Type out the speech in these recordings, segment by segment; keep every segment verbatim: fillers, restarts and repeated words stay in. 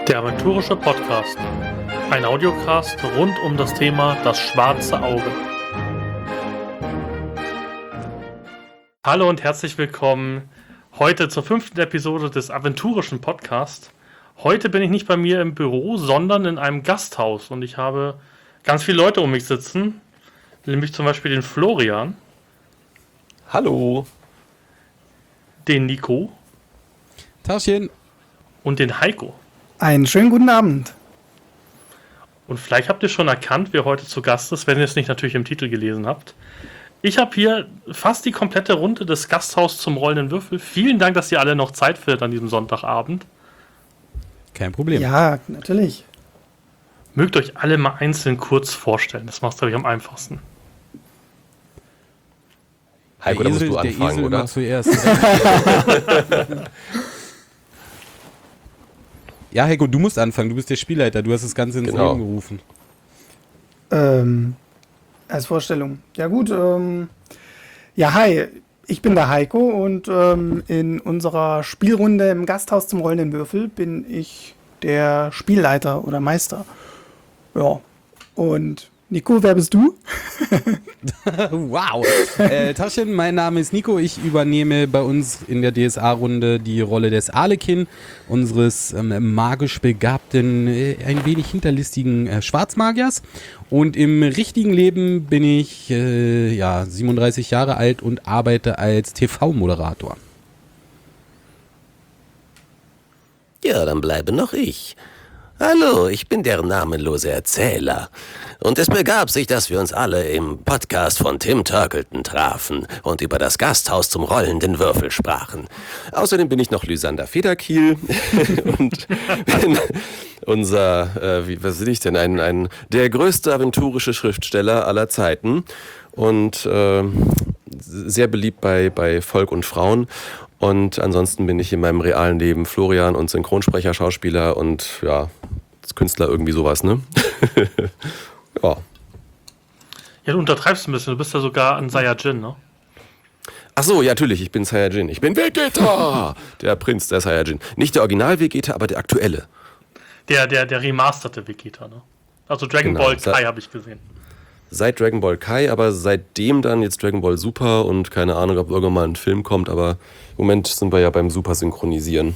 Der aventurische Podcast. Ein Audiocast rund um das Thema das schwarze Auge. Hallo und herzlich willkommen heute zur fünften Episode des aventurischen Podcasts. Heute bin ich nicht bei mir im Büro, sondern in einem Gasthaus und ich habe ganz viele Leute um mich sitzen, nämlich zum Beispiel den Florian. Hallo. Den Nico. Tagchen. Und den Heiko. Einen schönen guten Abend. Und vielleicht habt ihr schon erkannt, wer heute zu Gast ist, wenn ihr es nicht natürlich im Titel gelesen habt. Ich habe hier fast die komplette Runde des Gasthaus zum rollenden Würfel. Vielen Dank, dass ihr alle noch Zeit findet an diesem Sonntagabend. Kein Problem. Ja, natürlich. Mögt euch alle mal einzeln kurz vorstellen. Das macht es, glaube ich, am einfachsten. Heiko, da musst du der anfangen, Esel oder? immer zuerst. Ja, Heiko, du musst anfangen. Du bist der Spielleiter. Du hast das Ganze ins Genau. Leben gerufen. Ähm, als Vorstellung. Ja gut, ähm, ja hi, ich bin der Heiko und ähm, in unserer Spielrunde im Gasthaus zum rollenden Würfel bin ich der Spielleiter oder Meister. Ja, und Nico, wer bist du? Wow. Äh, Taschen, mein Name ist Nico. Ich übernehme bei uns in der D S A-Runde die Rolle des Arlekin, unseres ähm, magisch begabten, äh, ein wenig hinterlistigen äh, Schwarzmagiers. Und im richtigen Leben bin ich äh, ja, siebenunddreißig Jahre alt und arbeite als T V-Moderator. Ja, dann bleibe noch ich. Hallo, ich bin der namenlose Erzähler. Und es begab sich, dass wir uns alle im Podcast von Tim Turkleton trafen und über das Gasthaus zum rollenden Würfel sprachen. Außerdem bin ich noch Lysander Federkiel und bin unser, äh, wie, was bin ich denn, ein, ein, der größte aventurische Schriftsteller aller Zeiten und äh, sehr beliebt bei, bei Volk und Frauen. Und ansonsten bin ich in meinem realen Leben Florian und Synchronsprecher, Schauspieler und ja, Künstler, irgendwie sowas, ne? Ja. Ja, du untertreibst ein bisschen. Du bist ja sogar ein Saiyajin, ne? Ach so, ja, natürlich, ich bin Saiyajin. Ich bin Vegeta! Der Prinz der Saiyajin. Nicht der Original-Vegeta, aber der aktuelle. Der, der, der remasterte Vegeta, ne? Also Dragon Genau. Ball Kai habe ich gesehen. Seit Dragon Ball Kai, aber seitdem dann jetzt Dragon Ball Super und keine Ahnung, ob irgendwann mal ein Film kommt, aber im Moment sind wir ja beim Super Synchronisieren.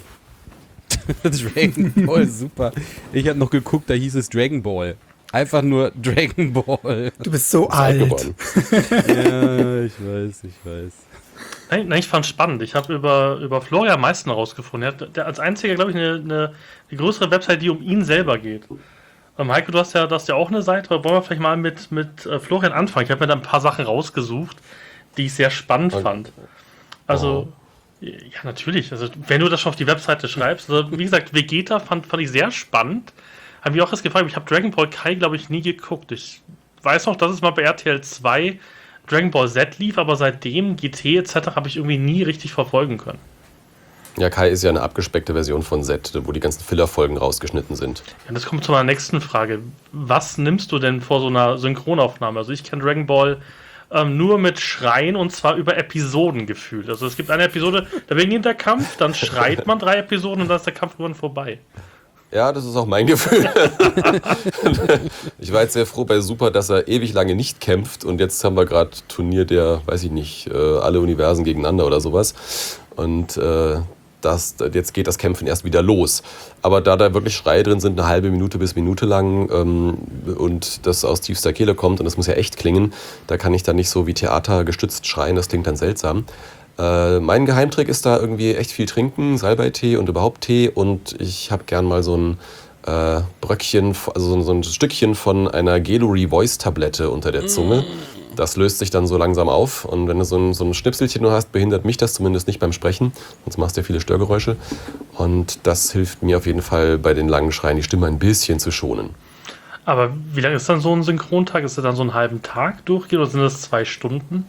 Dragon Ball, super. Ich habe noch geguckt, da hieß es Dragon Ball. Einfach nur Dragon Ball. Du bist so Ist alt alt. geworden. Ja, ich weiß, ich weiß. Nein, nein, ich fand es spannend. Ich habe über, über Florian am meisten herausgefunden. Er hat der als einziger, glaube ich, eine, eine, eine größere Website, die um ihn selber geht. Ähm, Heiko, du hast ja, du hast ja auch eine Seite. Wollen wir vielleicht mal mit, mit äh, Florian anfangen? Ich habe mir da ein paar Sachen rausgesucht, die ich sehr spannend Okay. fand. Also, ja, natürlich. Also, wenn du das schon auf die Webseite schreibst. Also, wie gesagt, Vegeta fand, fand ich sehr spannend. Habe mich auch das gefragt. Ich habe Dragon Ball Kai, glaube ich, nie geguckt. Ich weiß noch, dass es mal bei R T L zwei Dragon Ball Z lief, aber seitdem G T et cetera habe ich irgendwie nie richtig verfolgen können. Ja, Kai ist ja eine abgespeckte Version von Z, wo die ganzen Filler-Folgen rausgeschnitten sind. Ja, das kommt zu meiner nächsten Frage. Was nimmst du denn vor so einer Synchronaufnahme? Also ich kenne Dragon Ball ähm, nur mit Schreien und zwar über Episoden gefühlt. Also es gibt eine Episode, da beginnt der Kampf, dann schreit man drei Episoden und dann ist der Kampf irgendwann vorbei. Ja, das ist auch mein Gefühl. Ich war jetzt sehr froh bei Super, dass er ewig lange nicht kämpft und jetzt haben wir gerade Turnier der, weiß ich nicht, äh, alle Universen gegeneinander oder sowas. Und äh, das, jetzt geht das Kämpfen erst wieder los. Aber da da wirklich Schreie drin sind, eine halbe Minute bis Minute lang ähm, und das aus tiefster Kehle kommt und das muss ja echt klingen, da kann ich dann nicht so wie Theater gestützt schreien, das klingt dann seltsam. Äh, mein Geheimtrick ist da irgendwie echt viel trinken, Salbeitee und überhaupt Tee und ich habe gern mal so ein äh, Bröckchen, also so, so ein Stückchen von einer Geluri Voice Tablette unter der Zunge. Das löst sich dann so langsam auf und wenn du so ein, so ein Schnipselchen nur hast, behindert mich das zumindest nicht beim Sprechen, sonst machst du ja viele Störgeräusche und das hilft mir auf jeden Fall bei den langen Schreien, die Stimme ein bisschen zu schonen. Aber wie lange ist dann so ein Synchrontag? Ist das dann so einen halben Tag durchgehen oder sind das zwei Stunden?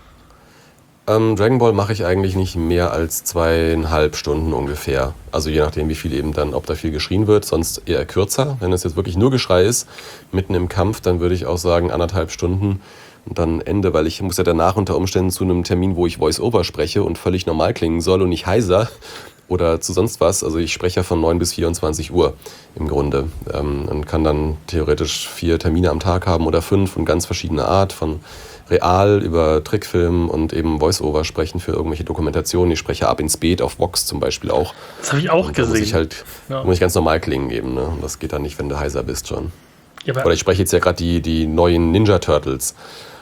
Ähm, Dragon Ball mache ich eigentlich nicht mehr als zweieinhalb Stunden ungefähr. Also je nachdem, wie viel eben dann, ob da viel geschrien wird, sonst eher kürzer. Wenn es jetzt wirklich nur Geschrei ist, mitten im Kampf, dann würde ich auch sagen anderthalb Stunden. und dann Ende, weil ich muss ja danach unter Umständen zu einem Termin, wo ich Voice-Over spreche und völlig normal klingen soll und nicht heiser. oder zu sonst was. Also ich spreche ja von neun bis vierundzwanzig Uhr im Grunde ähm, und kann dann theoretisch vier Termine am Tag haben oder fünf und ganz verschiedene Art, von real über Trickfilm und eben Voice-Over sprechen für irgendwelche Dokumentationen. Ich spreche ab ins Beet auf Vox zum Beispiel auch. Das habe ich auch und da gesehen. muss ich halt Ja. muss ich ganz normal klingen geben. Ne? Und das geht dann nicht, wenn du heiser bist schon. Ja, aber Oder ich spreche jetzt ja gerade die, die neuen Ninja Turtles.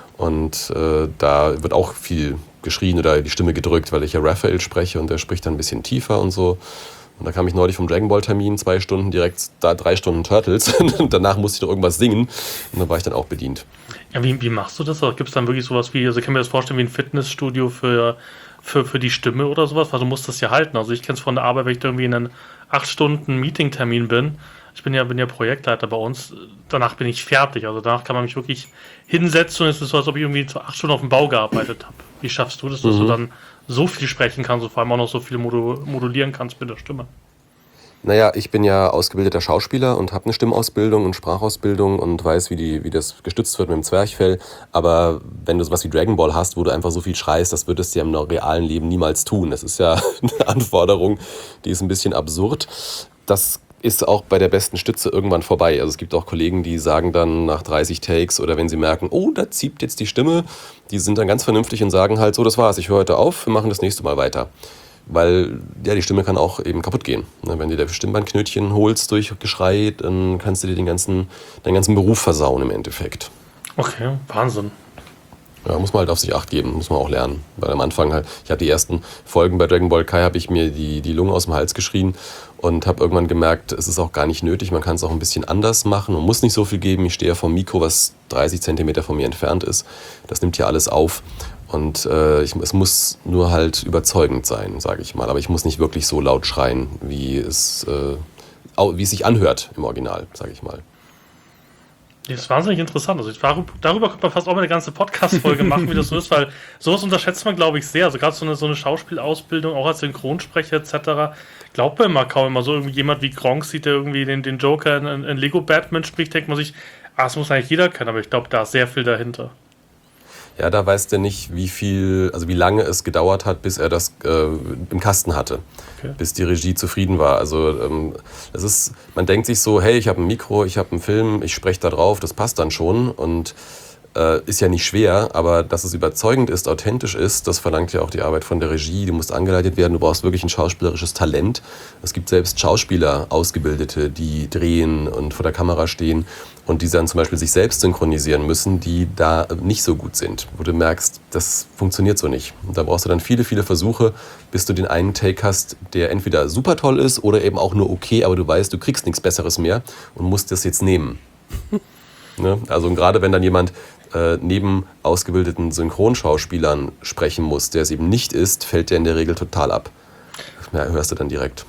Und äh, da wird auch viel geschrien oder die Stimme gedrückt, weil ich ja Raphael spreche und der spricht dann ein bisschen tiefer und so. Und da kam ich neulich vom Dragon Ball Termin, zwei Stunden direkt, da drei Stunden Turtles. Und danach musste ich noch irgendwas singen. Und da war ich dann auch bedient. Ja, wie, wie machst du das? Gibt es dann wirklich sowas wie, also ich kann mir das vorstellen, wie ein Fitnessstudio für, für, für die Stimme oder sowas, weil du musst das ja halten. Also ich kenne es von der Arbeit, wenn ich irgendwie in einem acht Stunden Meeting-Termin bin. Ich bin ja, bin ja Projektleiter bei uns. Danach bin ich fertig. Also danach kann man mich wirklich hinsetzen und es ist so, als ob ich irgendwie zu acht Stunden auf dem Bau gearbeitet habe. Wie schaffst du das, dass Mhm. du dann so viel sprechen kannst und vor allem auch noch so viel modu- modulieren kannst mit der Stimme? Naja, ich bin ja ausgebildeter Schauspieler und habe eine Stimmausbildung und Sprachausbildung und weiß, wie, die, wie das gestützt wird mit dem Zwerchfell. Aber wenn du sowas wie Dragon Ball hast, wo du einfach so viel schreist, das würdest du ja im realen Leben niemals tun. Das ist ja eine Anforderung, die ist ein bisschen absurd. Das ist auch bei der besten Stütze irgendwann vorbei. Also es gibt auch Kollegen, die sagen dann nach dreißig Takes oder wenn sie merken, oh, da zieht jetzt die Stimme, die sind dann ganz vernünftig und sagen halt, so, das war's, ich höre heute auf, wir machen das nächste Mal weiter. Weil ja, die Stimme kann auch eben kaputt gehen. Ne, wenn du dir Stimmbandknötchen holst durch Geschrei, dann kannst du dir den ganzen, deinen ganzen Beruf versauen im Endeffekt. Okay, Wahnsinn. Ja, muss man halt auf sich Acht geben, muss man auch lernen. Weil am Anfang halt, ich habe die ersten Folgen bei Dragon Ball Kai, habe ich mir die, die Lunge aus dem Hals geschrien und habe irgendwann gemerkt, es ist auch gar nicht nötig, man kann es auch ein bisschen anders machen und muss nicht so viel geben. Ich stehe ja vom Mikro, was dreißig Zentimeter von mir entfernt ist. Das nimmt ja alles auf. Und äh, ich, es muss nur halt überzeugend sein, sage ich mal. Aber ich muss nicht wirklich so laut schreien, wie es, äh, au- wie es sich anhört im Original, sage ich mal. Das ist wahnsinnig interessant. Also ich, darüber, darüber könnte man fast auch mal eine ganze Podcast-Folge machen, wie das so ist, weil sowas unterschätzt man, glaube ich, sehr. Also gerade so eine, so eine Schauspielausbildung, auch als Synchronsprecher et cetera, glaubt man immer kaum immer so. Irgendwie jemand wie Gronk sieht, der irgendwie den, den Joker in, in, in Lego Batman spricht, denkt man sich, ah, das muss eigentlich jeder können, aber ich glaube, da ist sehr viel dahinter. Ja, da weiß der nicht, wie viel, also wie lange es gedauert hat, bis er das äh, im Kasten hatte, Okay. bis die Regie zufrieden war. Also ähm, das ist, man denkt sich so, hey, ich habe ein Mikro, ich habe einen Film, ich spreche da drauf, das passt dann schon und äh, ist ja nicht schwer, aber dass es überzeugend ist, authentisch ist, das verlangt ja auch die Arbeit von der Regie. Du musst angeleitet werden, du brauchst wirklich ein schauspielerisches Talent. Es gibt selbst Schauspieler, Ausgebildete, die drehen und vor der Kamera stehen und die dann zum Beispiel sich selbst synchronisieren müssen, die da nicht so gut sind, wo du merkst, das funktioniert so nicht. Und da brauchst du dann viele, viele Versuche, bis du den einen Take hast, der entweder super toll ist oder eben auch nur okay, aber du weißt, du kriegst nichts Besseres mehr und musst das jetzt nehmen. Ne? Also und gerade wenn dann jemand äh, neben ausgebildeten Synchronschauspielern sprechen muss, der es eben nicht ist, fällt der in der Regel total ab. Das hörst du dann direkt.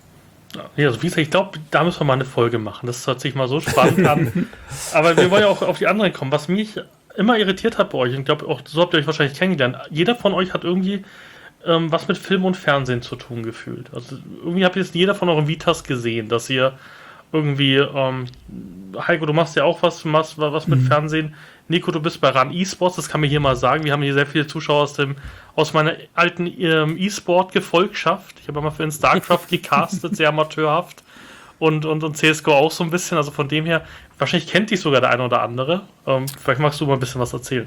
Ja, also wie gesagt, ich glaube, da müssen wir mal eine Folge machen. Das hört sich mal so spannend an. Aber wir wollen ja auch auf die anderen kommen. Was mich immer irritiert hat bei euch, und ich glaube, auch so habt ihr euch wahrscheinlich kennengelernt, jeder von euch hat irgendwie ähm, was mit Film und Fernsehen zu tun gefühlt. Also irgendwie habt ihr jetzt jeder von euren Vitas gesehen, dass ihr irgendwie, ähm, Heiko, du machst ja auch was, du machst was mit Fernsehen. Nico, du bist bei RAN eSports, das kann man hier mal sagen. Wir haben hier sehr viele Zuschauer aus dem aus meiner alten ähm, E-Sport-Gefolgschaft. Ich habe mal für den StarCraft gecastet, sehr amateurhaft. Und, und, und C S G O auch so ein bisschen. Also von dem her, wahrscheinlich kennt dich sogar der eine oder andere. Ähm, vielleicht magst du mal ein bisschen was erzählen.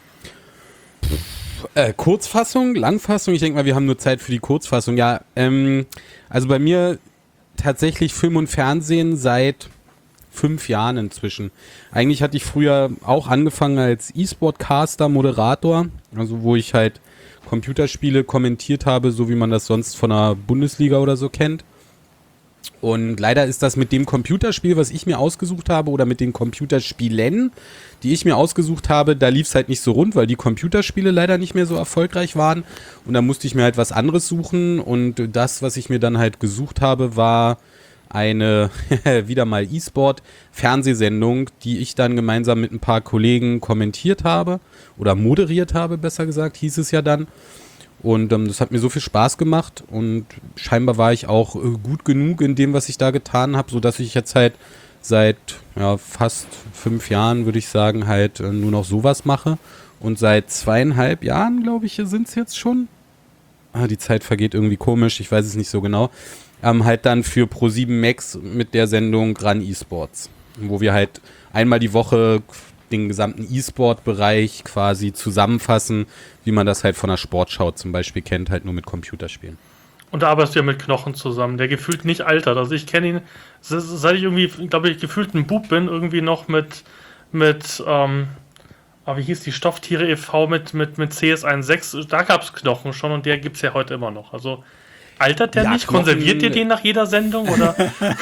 Äh, Kurzfassung, Langfassung, ich denke mal, wir haben nur Zeit für die Kurzfassung. Ja, ähm, also bei mir tatsächlich Film und Fernsehen seit fünf Jahren inzwischen. Eigentlich hatte ich früher auch angefangen als E-Sport-Caster, Moderator, also wo ich halt Computerspiele kommentiert habe, so wie man das sonst von der Bundesliga oder so kennt. Und leider ist das mit dem Computerspiel, was ich mir ausgesucht habe, oder mit den Computerspielen, die ich mir ausgesucht habe, da lief es halt nicht so rund, weil die Computerspiele leider nicht mehr so erfolgreich waren. Und da musste ich mir halt was anderes suchen. Und das, was ich mir dann halt gesucht habe, war eine, wieder mal E-Sport-Fernsehsendung, die ich dann gemeinsam mit ein paar Kollegen kommentiert habe oder moderiert habe, besser gesagt, hieß es ja dann. Und ähm, das hat mir so viel Spaß gemacht und scheinbar war ich auch äh, gut genug in dem, was ich da getan habe, sodass ich jetzt halt seit ja, fast fünf Jahren, würde ich sagen, halt äh, nur noch sowas mache. Und seit zweieinhalb Jahren, glaube ich, sind es jetzt schon, ah, die Zeit vergeht irgendwie komisch, ich weiß es nicht so genau, ähm, halt dann für ProSieben Max mit der Sendung Run eSports, wo wir halt einmal die Woche den gesamten E-Sport-Bereich quasi zusammenfassen, wie man das halt von der Sportschau zum Beispiel kennt, halt nur mit Computerspielen. Und da arbeitest du ja mit Knochen zusammen, der gefühlt nicht altert. Also ich kenne ihn, seit ich irgendwie, glaube ich, gefühlt ein Bub bin, irgendwie noch mit, mit, ähm, aber wie hieß die Stofftiere e V mit, mit, mit C S eins Punkt sechs, da gab es Knochen schon und der gibt es ja heute immer noch. Also altert der Ja, nicht? Knochen- Konserviert ihr den nach jeder Sendung? Oder?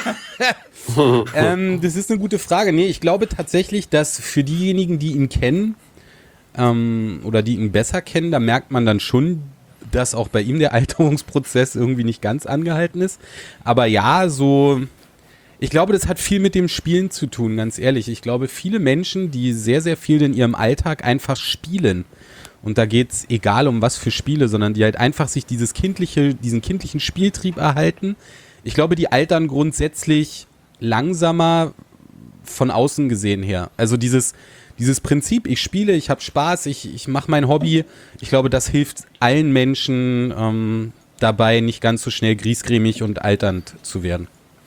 ähm, das ist eine gute Frage. Nee, ich glaube tatsächlich, dass für diejenigen, die ihn kennen, ähm, oder die ihn besser kennen, da merkt man dann schon, dass auch bei ihm der Alterungsprozess irgendwie nicht ganz angehalten ist. Aber ja, so, ich glaube, das hat viel mit dem Spielen zu tun, ganz ehrlich. Ich glaube, viele Menschen, die sehr, sehr viel in ihrem Alltag einfach spielen, und da geht's egal um was für Spiele, sondern die halt einfach sich dieses kindliche, diesen kindlichen Spieltrieb erhalten. Ich glaube, die altern grundsätzlich langsamer von außen gesehen her. Also dieses, dieses Prinzip, ich spiele, ich habe Spaß, ich, ich mache mein Hobby, ich glaube, das hilft allen Menschen ähm, dabei, nicht ganz so schnell griesgrämig und alternd zu werden.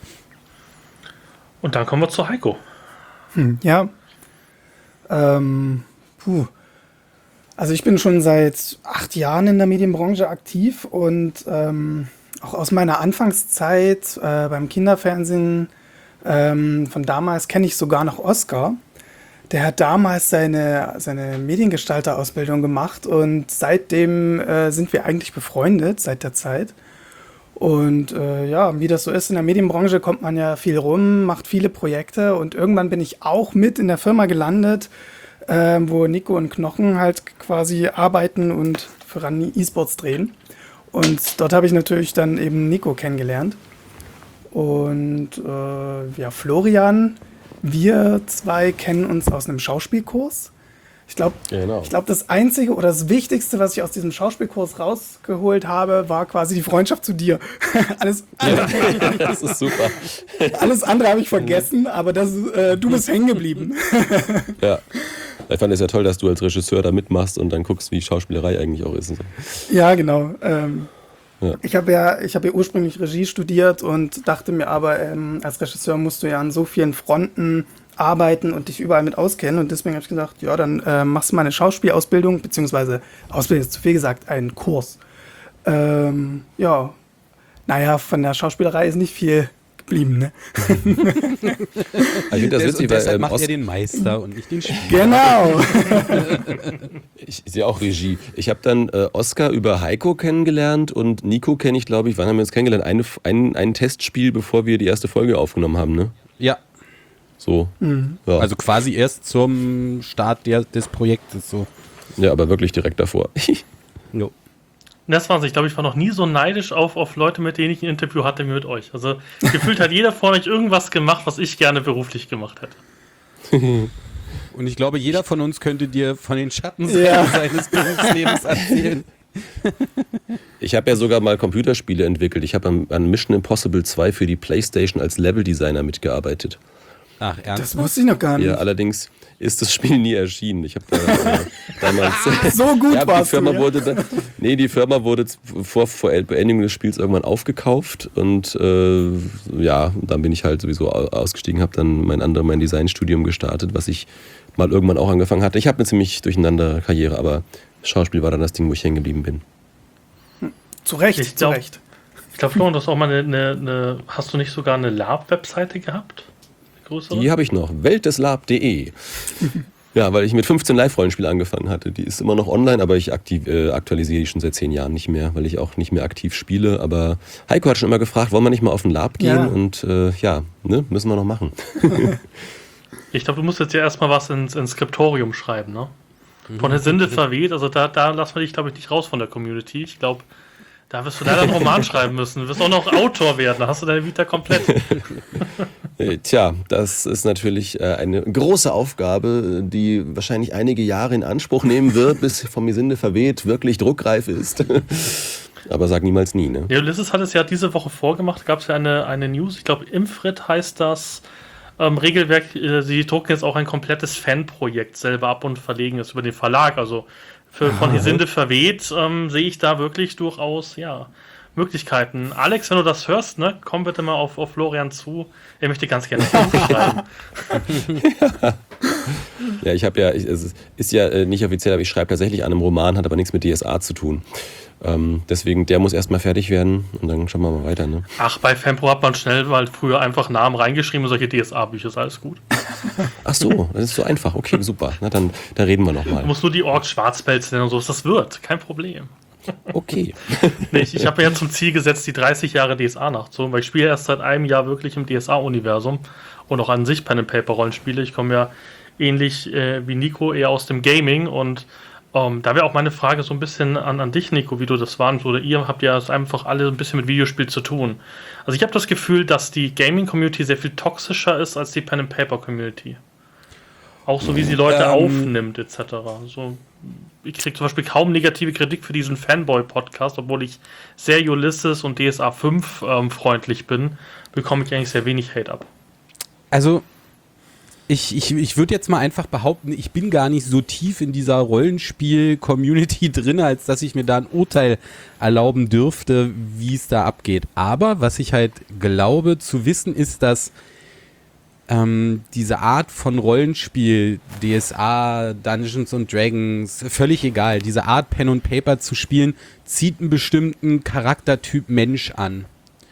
Und dann kommen wir zu Heiko. Hm, ja. Ähm, puh. Also ich bin schon seit acht Jahren in der Medienbranche aktiv und ähm, auch aus meiner Anfangszeit äh, beim Kinderfernsehen ähm, von damals kenne ich sogar noch Oskar. Der hat damals seine, seine Mediengestalter-Ausbildung gemacht und seitdem äh, sind wir eigentlich befreundet, seit der Zeit. Und äh, ja, wie das so ist, in der Medienbranche kommt man ja viel rum, macht viele Projekte und irgendwann bin ich auch mit in der Firma gelandet, äh, wo Nico und Knochen halt quasi arbeiten und für Run eSports drehen. Und dort habe ich natürlich dann eben Nico kennengelernt. Und äh, ja, Florian, wir zwei kennen uns aus einem Schauspielkurs. Ich glaube, Genau. ich glaub, das Einzige oder das Wichtigste, was ich aus diesem Schauspielkurs rausgeholt habe, war quasi die Freundschaft zu dir. alles, alles, Das ist super. alles andere habe ich vergessen, aber das, äh, du bist hängen geblieben. Ja. Ich fand es ja toll, dass du als Regisseur da mitmachst und dann guckst, wie Schauspielerei eigentlich auch ist. Und so. Ja, genau. Ähm, Ja. Ich habe ja, ich hab ja ursprünglich Regie studiert und dachte mir aber, ähm, als Regisseur musst du ja an so vielen Fronten arbeiten und dich überall mit auskennen. Und deswegen habe ich gedacht, ja, dann äh, machst du mal eine Schauspielausbildung, beziehungsweise Ausbildung ist zu viel gesagt, einen Kurs. Ähm, ja, naja, von der Schauspielerei ist nicht viel geblieben, ne? Also ich finde das Des- witzig, und weil deshalb ähm, macht Os- er den Meister und nicht den Spieler. Genau. ich sehe auch Regie. Ich habe dann äh, Oskar über Heiko kennengelernt und Nico kenne ich, glaube ich, wann haben wir uns kennengelernt? Eine, ein, ein Testspiel, bevor wir die erste Folge aufgenommen haben, ne? Ja, So. Ja. also quasi erst zum Start der, des Projektes so. ja, aber wirklich direkt davor. Jo. Das war's. Ich glaube, ich war noch nie so neidisch auf, auf Leute, mit denen ich ein Interview hatte, wie mit euch. Also gefühlt hat jeder von euch irgendwas gemacht, was ich gerne beruflich gemacht hätte. Und ich glaube, jeder von uns könnte dir von den Schatten Ja. seines Berufslebens erzählen. Ich habe ja sogar mal Computerspiele entwickelt. Ich habe an, an Mission Impossible zwei für die PlayStation als Leveldesigner mitgearbeitet. Ach, Das ernst? wusste ich noch gar nicht. Ja, allerdings ist das Spiel nie erschienen. Ich habe da äh, damals... So gut ja, die warst Firma du, ja? wurde dann, nee, die Firma wurde z- vor, vor Beendigung des Spiels irgendwann aufgekauft und äh, ja, dann bin ich halt sowieso au- ausgestiegen, habe dann mein anderes, mein Designstudium gestartet, was ich mal irgendwann auch angefangen hatte. Ich habe eine ziemlich durcheinander Karriere, aber Schauspiel war dann das Ding, wo ich hängen geblieben bin. Zu Recht, Ich zu glaub- Recht. Ich glaube, Florian, du hast auch mal eine, eine, eine. Hast du nicht sogar eine Lab-Webseite gehabt? Eine größere? Die habe ich noch, welteslab punkt de. Ja, weil ich mit fünfzehn Live-Rollenspiel angefangen hatte. Die ist immer noch online, aber ich aktiv, äh, aktualisiere die schon seit zehn Jahren nicht mehr, weil ich auch nicht mehr aktiv spiele. Aber Heiko hat schon immer gefragt, wollen wir nicht mal auf den Lab gehen? Ja. Und äh, ja, ne, müssen wir noch machen. Ich glaube, du musst jetzt ja erstmal was ins, ins Skriptorium schreiben, ne? Von der Sinde verweht, also da, da lassen wir dich, glaube ich, nicht raus von der Community. Ich glaube, da wirst du leider einen Roman schreiben müssen. Du wirst auch noch Autor werden, da hast du deine Vita komplett. Äh, Tja, das ist natürlich äh, eine große Aufgabe, äh, die wahrscheinlich einige Jahre in Anspruch nehmen wird, bis vom Gesinde verweht wirklich druckreif ist. Aber sag niemals nie, ne? Ja, Ulysses hat es ja diese Woche vorgemacht, gab es ja eine, eine News, ich glaube, Imfrit heißt das. Ähm, Regelwerk, äh, sie drucken jetzt auch ein komplettes Fanprojekt selber ab und verlegen es über den Verlag. Also für, von Isinde verweht, ähm, sehe ich da wirklich durchaus, ja, Möglichkeiten. Alex, wenn du das hörst, ne, komm bitte mal auf, auf Florian zu. Er möchte ganz gerne schreiben. ja. ja, ich habe ja, ich, es ist ja äh, nicht offiziell, aber ich schreibe tatsächlich an einem Roman, hat aber nichts mit D S A zu tun. Ähm, deswegen, der muss erstmal fertig werden und dann schauen wir mal weiter. Ne? Ach, bei Fanpro hat man schnell mal früher einfach Namen reingeschrieben und solche D S A-Bücher, ist alles gut. Ach so, das ist so einfach. Okay, super. Na, dann da reden wir nochmal. Du musst nur die Orks Schwarzpelz nennen und so, das wird, kein Problem. Okay. nee, ich ich habe mir ja zum Ziel gesetzt, die dreißig Jahre D S A nachzuholen, weil ich spiele erst seit einem Jahr wirklich im D S A-Universum und auch an sich Pen-and-Paper-Rollenspiele. Ich komme ja ähnlich äh, wie Nico eher aus dem Gaming und Um, da wäre auch meine Frage so ein bisschen an, an dich, Nico, wie du das wahrnimmst. Oder ihr habt ja einfach alle ein bisschen mit Videospiel zu tun. Also ich habe das Gefühl, dass die Gaming-Community sehr viel toxischer ist als die Pen-and-Paper-Community. Auch so, wie sie Leute ähm, aufnimmt, et cetera. So, ich kriege zum Beispiel kaum negative Kritik für diesen Fanboy-Podcast, obwohl ich sehr Ulysses und D S A fünf ähm, freundlich bin, bekomme ich eigentlich sehr wenig Hate ab. Also Ich, ich, ich würde jetzt mal einfach behaupten, ich bin gar nicht so tief in dieser Rollenspiel-Community drin, als dass ich mir da ein Urteil erlauben dürfte, wie es da abgeht. Aber was ich halt glaube zu wissen, ist, dass ähm, diese Art von Rollenspiel, D S A, Dungeons and Dragons, völlig egal, diese Art Pen und Paper zu spielen, zieht einen bestimmten Charaktertyp Mensch an.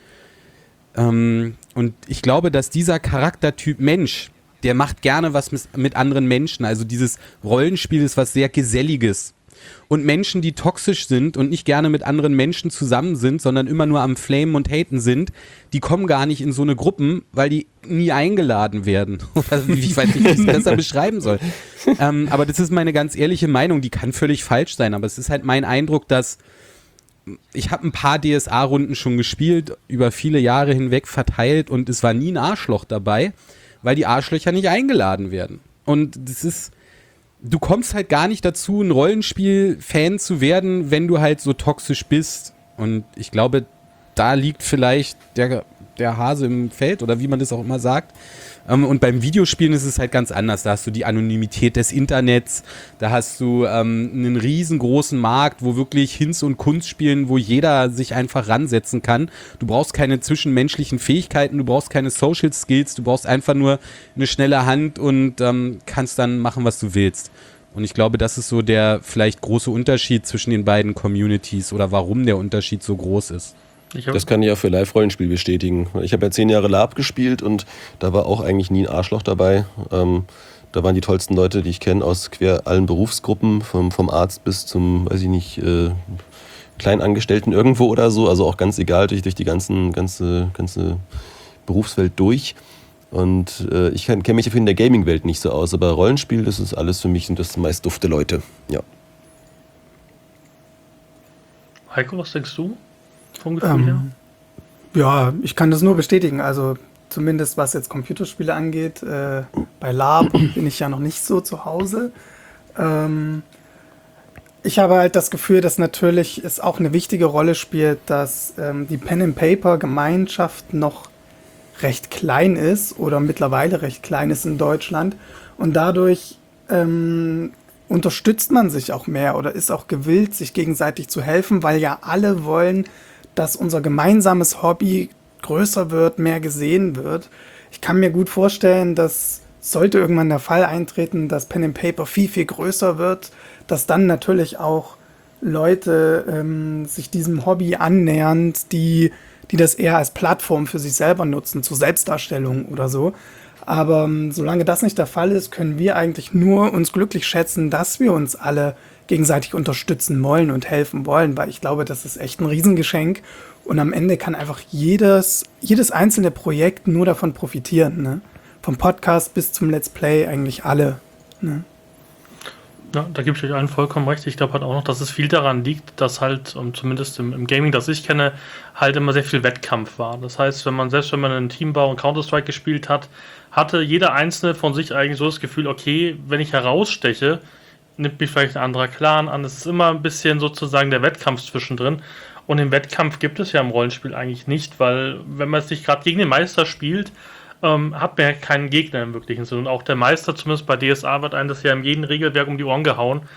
Ähm, und ich glaube, dass dieser Charaktertyp Mensch, der macht gerne was mit anderen Menschen. Also dieses Rollenspiel ist was sehr Geselliges. Und Menschen, die toxisch sind und nicht gerne mit anderen Menschen zusammen sind, sondern immer nur am Flamen und Haten sind, die kommen gar nicht in so eine Gruppen, weil die nie eingeladen werden. Ich weiß nicht, wie ich es besser beschreiben soll. Ähm, aber das ist meine ganz ehrliche Meinung. Die kann völlig falsch sein. Aber es ist halt mein Eindruck, dass ich habe ein paar D S A-Runden schon gespielt, über viele Jahre hinweg verteilt und es war nie ein Arschloch dabei, weil die Arschlöcher nicht eingeladen werden. Und das ist, du kommst halt gar nicht dazu, ein Rollenspiel-Fan zu werden, wenn du halt so toxisch bist. Und ich glaube, da liegt vielleicht der, der Hase im Feld oder wie man das auch immer sagt. Und beim Videospielen ist es halt ganz anders. Da hast du die Anonymität des Internets, da hast du ähm, einen riesengroßen Markt, wo wirklich Hinz und Kunst spielen, wo jeder sich einfach ransetzen kann. Du brauchst keine zwischenmenschlichen Fähigkeiten, du brauchst keine Social Skills, du brauchst einfach nur eine schnelle Hand und ähm, kannst dann machen, was du willst. Und ich glaube, das ist so der vielleicht große Unterschied zwischen den beiden Communities oder warum der Unterschied so groß ist. Das kann ich auch für Live-Rollenspiel bestätigen. Ich habe ja zehn Jahre LARP gespielt und da war auch eigentlich nie ein Arschloch dabei. Ähm, da waren die tollsten Leute, die ich kenne, aus quer allen Berufsgruppen, vom, vom Arzt bis zum, weiß ich nicht, äh, Kleinangestellten irgendwo oder so. Also auch ganz egal, durch, durch die ganzen, ganze, ganze Berufswelt durch. Und äh, ich kenne mich in der Gaming-Welt nicht so aus, aber Rollenspiel, das ist alles für mich, sind das meist dufte Leute. Ja. Heiko, was denkst du? Vom Gefühl ähm, her? Ja, ich kann das nur bestätigen. Also zumindest was jetzt Computerspiele angeht. Äh, bei LARP bin ich ja noch nicht so zu Hause. Ähm, ich habe halt das Gefühl, dass natürlich es auch eine wichtige Rolle spielt, dass ähm, die Pen-and-Paper-Gemeinschaft noch recht klein ist oder mittlerweile recht klein ist in Deutschland. Und dadurch ähm, unterstützt man sich auch mehr oder ist auch gewillt, sich gegenseitig zu helfen, weil ja alle wollen, dass unser gemeinsames Hobby größer wird, mehr gesehen wird. Ich kann mir gut vorstellen, dass sollte irgendwann der Fall eintreten, dass Pen and Paper viel, viel größer wird, dass dann natürlich auch Leute ähm, sich diesem Hobby annähern, die, die das eher als Plattform für sich selber nutzen, zur Selbstdarstellung oder so. Aber ähm, solange das nicht der Fall ist, können wir eigentlich nur uns glücklich schätzen, dass wir uns alle gegenseitig unterstützen wollen und helfen wollen, weil ich glaube, das ist echt ein Riesengeschenk und am Ende kann einfach jedes, jedes einzelne Projekt nur davon profitieren, ne? Vom Podcast bis zum Let's Play eigentlich alle, ne? Ja, da gebe ich euch allen vollkommen recht. Ich glaube halt auch noch, dass es viel daran liegt, dass halt, um, zumindest im, im Gaming, das ich kenne, halt immer sehr viel Wettkampf war. Das heißt, wenn man selbst wenn man einen Teambau und Counter-Strike gespielt hat, hatte jeder Einzelne von sich eigentlich so das Gefühl, okay, wenn ich heraussteche, nimmt mich vielleicht ein anderer Clan an. Es ist immer ein bisschen sozusagen der Wettkampf zwischendrin. Und den Wettkampf gibt es ja im Rollenspiel eigentlich nicht, weil wenn man es nicht gerade gegen den Meister spielt, ähm, hat man ja keinen Gegner im wirklichen Sinne. Und auch der Meister, zumindest bei D S A, wird einem das ja in jedem Regelwerk um die Ohren gehauen.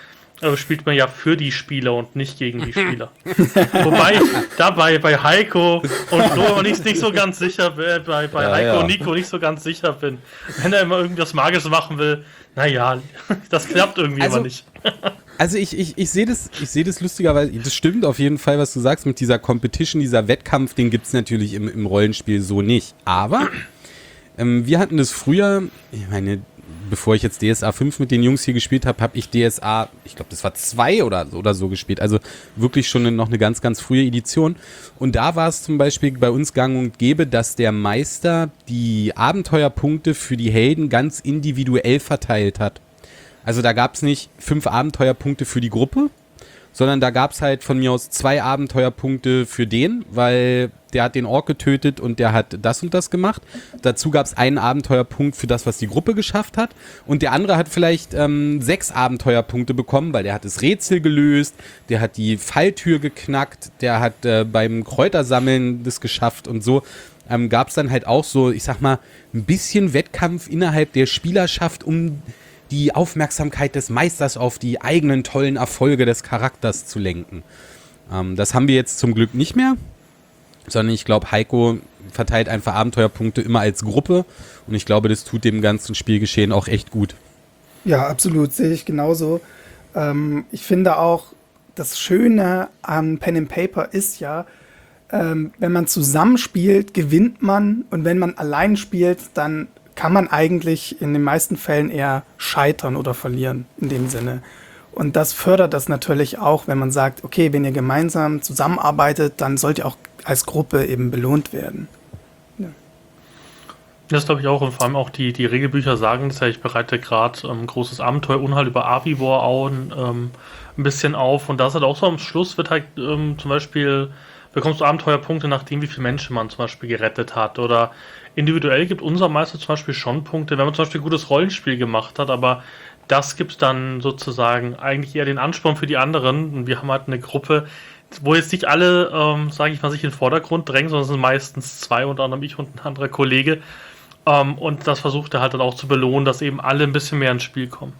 äh, spielt man ja für die Spieler und nicht gegen die Spieler. Wobei ich dabei bei Heiko und Flo nicht, nicht so ganz sicher äh, bei, bei Ja, Heiko ja. und Nico nicht so ganz sicher bin. Wenn er immer irgendwas Magisches machen will, naja, das klappt irgendwie Also- immer nicht. Also ich, ich, ich sehe das, ich sehe das lustigerweise, das stimmt auf jeden Fall, was du sagst, mit dieser Competition, dieser Wettkampf, den gibt's natürlich im, im Rollenspiel so nicht. Aber ähm, wir hatten das früher, ich meine, bevor ich jetzt D S A fünf mit den Jungs hier gespielt habe, habe ich D S A, ich glaube, das war zwei oder, oder so gespielt. Also wirklich schon eine, noch eine ganz, ganz frühe Edition. Und da war es zum Beispiel bei uns gang und gäbe, dass der Meister die Abenteuerpunkte für die Helden ganz individuell verteilt hat. Also da gab es nicht fünf Abenteuerpunkte für die Gruppe, sondern da gab es halt von mir aus zwei Abenteuerpunkte für den, weil der hat den Ork getötet und der hat das und das gemacht. Dazu gab es einen Abenteuerpunkt für das, was die Gruppe geschafft hat. Und der andere hat vielleicht ähm, sechs Abenteuerpunkte bekommen, weil der hat das Rätsel gelöst, der hat die Falltür geknackt, der hat äh, beim Kräutersammeln das geschafft und so. Ähm, gab es dann halt auch so, ich sag mal, ein bisschen Wettkampf innerhalb der Spielerschaft, um die Aufmerksamkeit des Meisters auf die eigenen tollen Erfolge des Charakters zu lenken. Ähm, das haben wir jetzt zum Glück nicht mehr, sondern ich glaube, Heiko verteilt einfach Abenteuerpunkte immer als Gruppe und ich glaube, das tut dem ganzen Spielgeschehen auch echt gut. Ja, absolut, sehe ich genauso. Ähm, ich finde auch, das Schöne an Pen and Paper ist ja, ähm, wenn man zusammenspielt, gewinnt man, und wenn man allein spielt, dann kann man eigentlich in den meisten Fällen eher scheitern oder verlieren in dem Sinne. Und das fördert das natürlich auch, wenn man sagt, okay, wenn ihr gemeinsam zusammenarbeitet, dann sollt ihr auch als Gruppe eben belohnt werden. Das glaube ich auch, und vor allem auch die, die Regelbücher sagen das ja, ich bereite gerade ähm, großes Abenteuer Unheil über Avivor Auen ähm, ein bisschen auf, und da ist halt auch so am Schluss wird halt ähm, zum Beispiel, bekommst du Abenteuerpunkte, nachdem wie viele Menschen man zum Beispiel gerettet hat, oder individuell gibt unser Meister zum Beispiel schon Punkte, wenn man zum Beispiel ein gutes Rollenspiel gemacht hat, aber das gibt dann sozusagen eigentlich eher den Ansporn für die anderen, und wir haben halt eine Gruppe, wo jetzt nicht alle, ähm, sage ich mal, sich in den Vordergrund drängen, sondern es sind meistens zwei, unter anderem ich und ein anderer Kollege, ähm, und das versucht er halt dann auch zu belohnen, dass eben alle ein bisschen mehr ins Spiel kommen.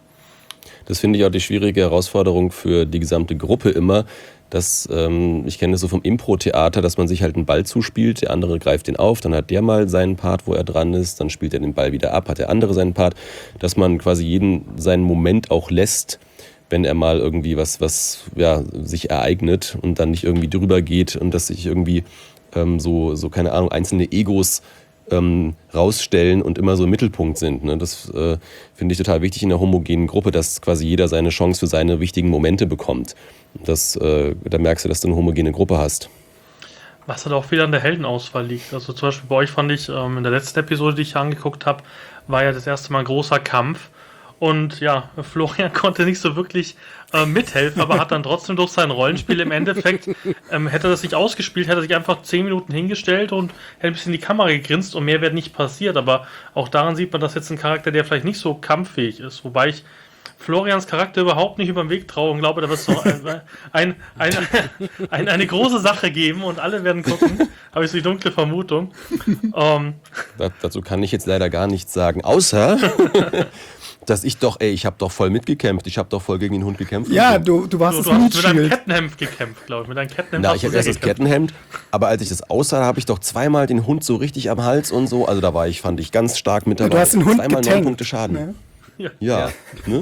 Das finde ich auch die schwierige Herausforderung für die gesamte Gruppe immer, dass, ähm, ich kenne das so vom Impro-Theater, dass man sich halt einen Ball zuspielt, der andere greift den auf, dann hat der mal seinen Part, wo er dran ist, dann spielt er den Ball wieder ab, hat der andere seinen Part, dass man quasi jeden seinen Moment auch lässt, wenn er mal irgendwie was, was ja, sich ereignet und dann nicht irgendwie drüber geht und dass sich irgendwie ähm, so, so, keine Ahnung, einzelne Egos ähm, rausstellen und immer so im Mittelpunkt sind. Ne? Das äh, finde ich total wichtig in einer homogenen Gruppe, dass quasi jeder seine Chance für seine wichtigen Momente bekommt. Das, äh, da merkst du, dass du eine homogene Gruppe hast. Was halt auch wieder an der Heldenauswahl liegt. Also zum Beispiel bei euch fand ich, ähm, in der letzten Episode, die ich angeguckt habe, war ja das erste Mal ein großer Kampf. Und ja, Florian konnte nicht so wirklich äh, mithelfen, aber hat dann trotzdem durch sein Rollenspiel im Endeffekt, ähm, hätte er das nicht ausgespielt, hätte er sich einfach zehn Minuten hingestellt und hätte ein bisschen in die Kamera gegrinst, und mehr wäre nicht passiert. Aber auch daran sieht man, dass jetzt ein Charakter, der vielleicht nicht so kampffähig ist, wobei ich Florians Charakter überhaupt nicht über den Weg traue und glaube, da wird es noch ein, ein, ein, ein, eine große Sache geben und alle werden gucken. Habe ich so die dunkle Vermutung. Ähm, Da, dazu kann ich jetzt leider gar nichts sagen, außer dass ich doch, ey, ich habe doch voll mitgekämpft, ich habe doch voll gegen den Hund gekämpft. Ja, und so. du, du warst du, das du hast mit einem Meat-Shield. Kettenhemd gekämpft, glaube ich. Mit einem Kettenhemd Na, hast ich du habe sehr erst das gekämpft. Kettenhemd, aber als ich das aussah, habe ich doch zweimal den Hund so richtig am Hals und so. Also da war ich, fand ich, ganz stark mit dabei. Du hast den Hund zweimal neun getankt, Punkte Schaden. ne? Ja. Ja. Ne?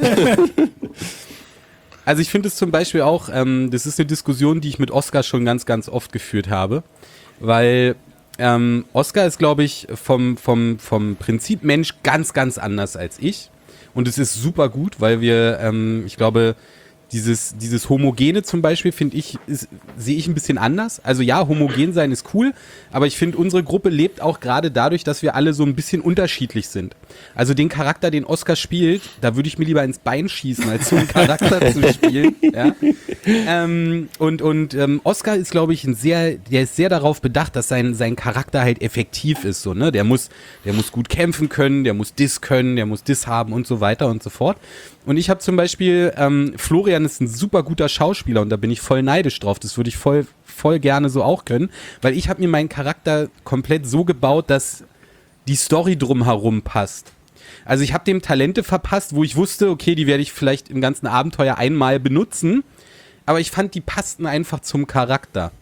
Also ich finde es zum Beispiel auch, ähm, das ist eine Diskussion, die ich mit Oskar schon ganz, ganz oft geführt habe, weil ähm, Oskar ist, glaube ich, vom, vom, vom Prinzip Mensch ganz, ganz anders als ich, und es ist super gut, weil wir, ähm, ich glaube, Dieses, dieses Homogene zum Beispiel, finde ich, ist, sehe ich ein bisschen anders. Also ja, homogen sein ist cool, aber ich finde, unsere Gruppe lebt auch gerade dadurch, dass wir alle so ein bisschen unterschiedlich sind. Also den Charakter, den Oskar spielt, da würde ich mir lieber ins Bein schießen, als so einen Charakter zu spielen. Ja? Ähm, und und ähm, Oskar ist, glaube ich, ein sehr, der ist sehr darauf bedacht, dass sein, sein Charakter halt effektiv ist. So, ne? Der muss, der muss gut kämpfen können, der muss Dis können, der muss Dis haben und so weiter und so fort. Und ich habe zum Beispiel, ähm, Florian ist ein super guter Schauspieler und da bin ich voll neidisch drauf. Das würde ich voll, voll gerne so auch können, weil ich habe mir meinen Charakter komplett so gebaut, dass die Story drumherum passt. Also ich habe dem Talente verpasst, wo ich wusste, okay, die werde ich vielleicht im ganzen Abenteuer einmal benutzen. Aber ich fand, die passten einfach zum Charakter.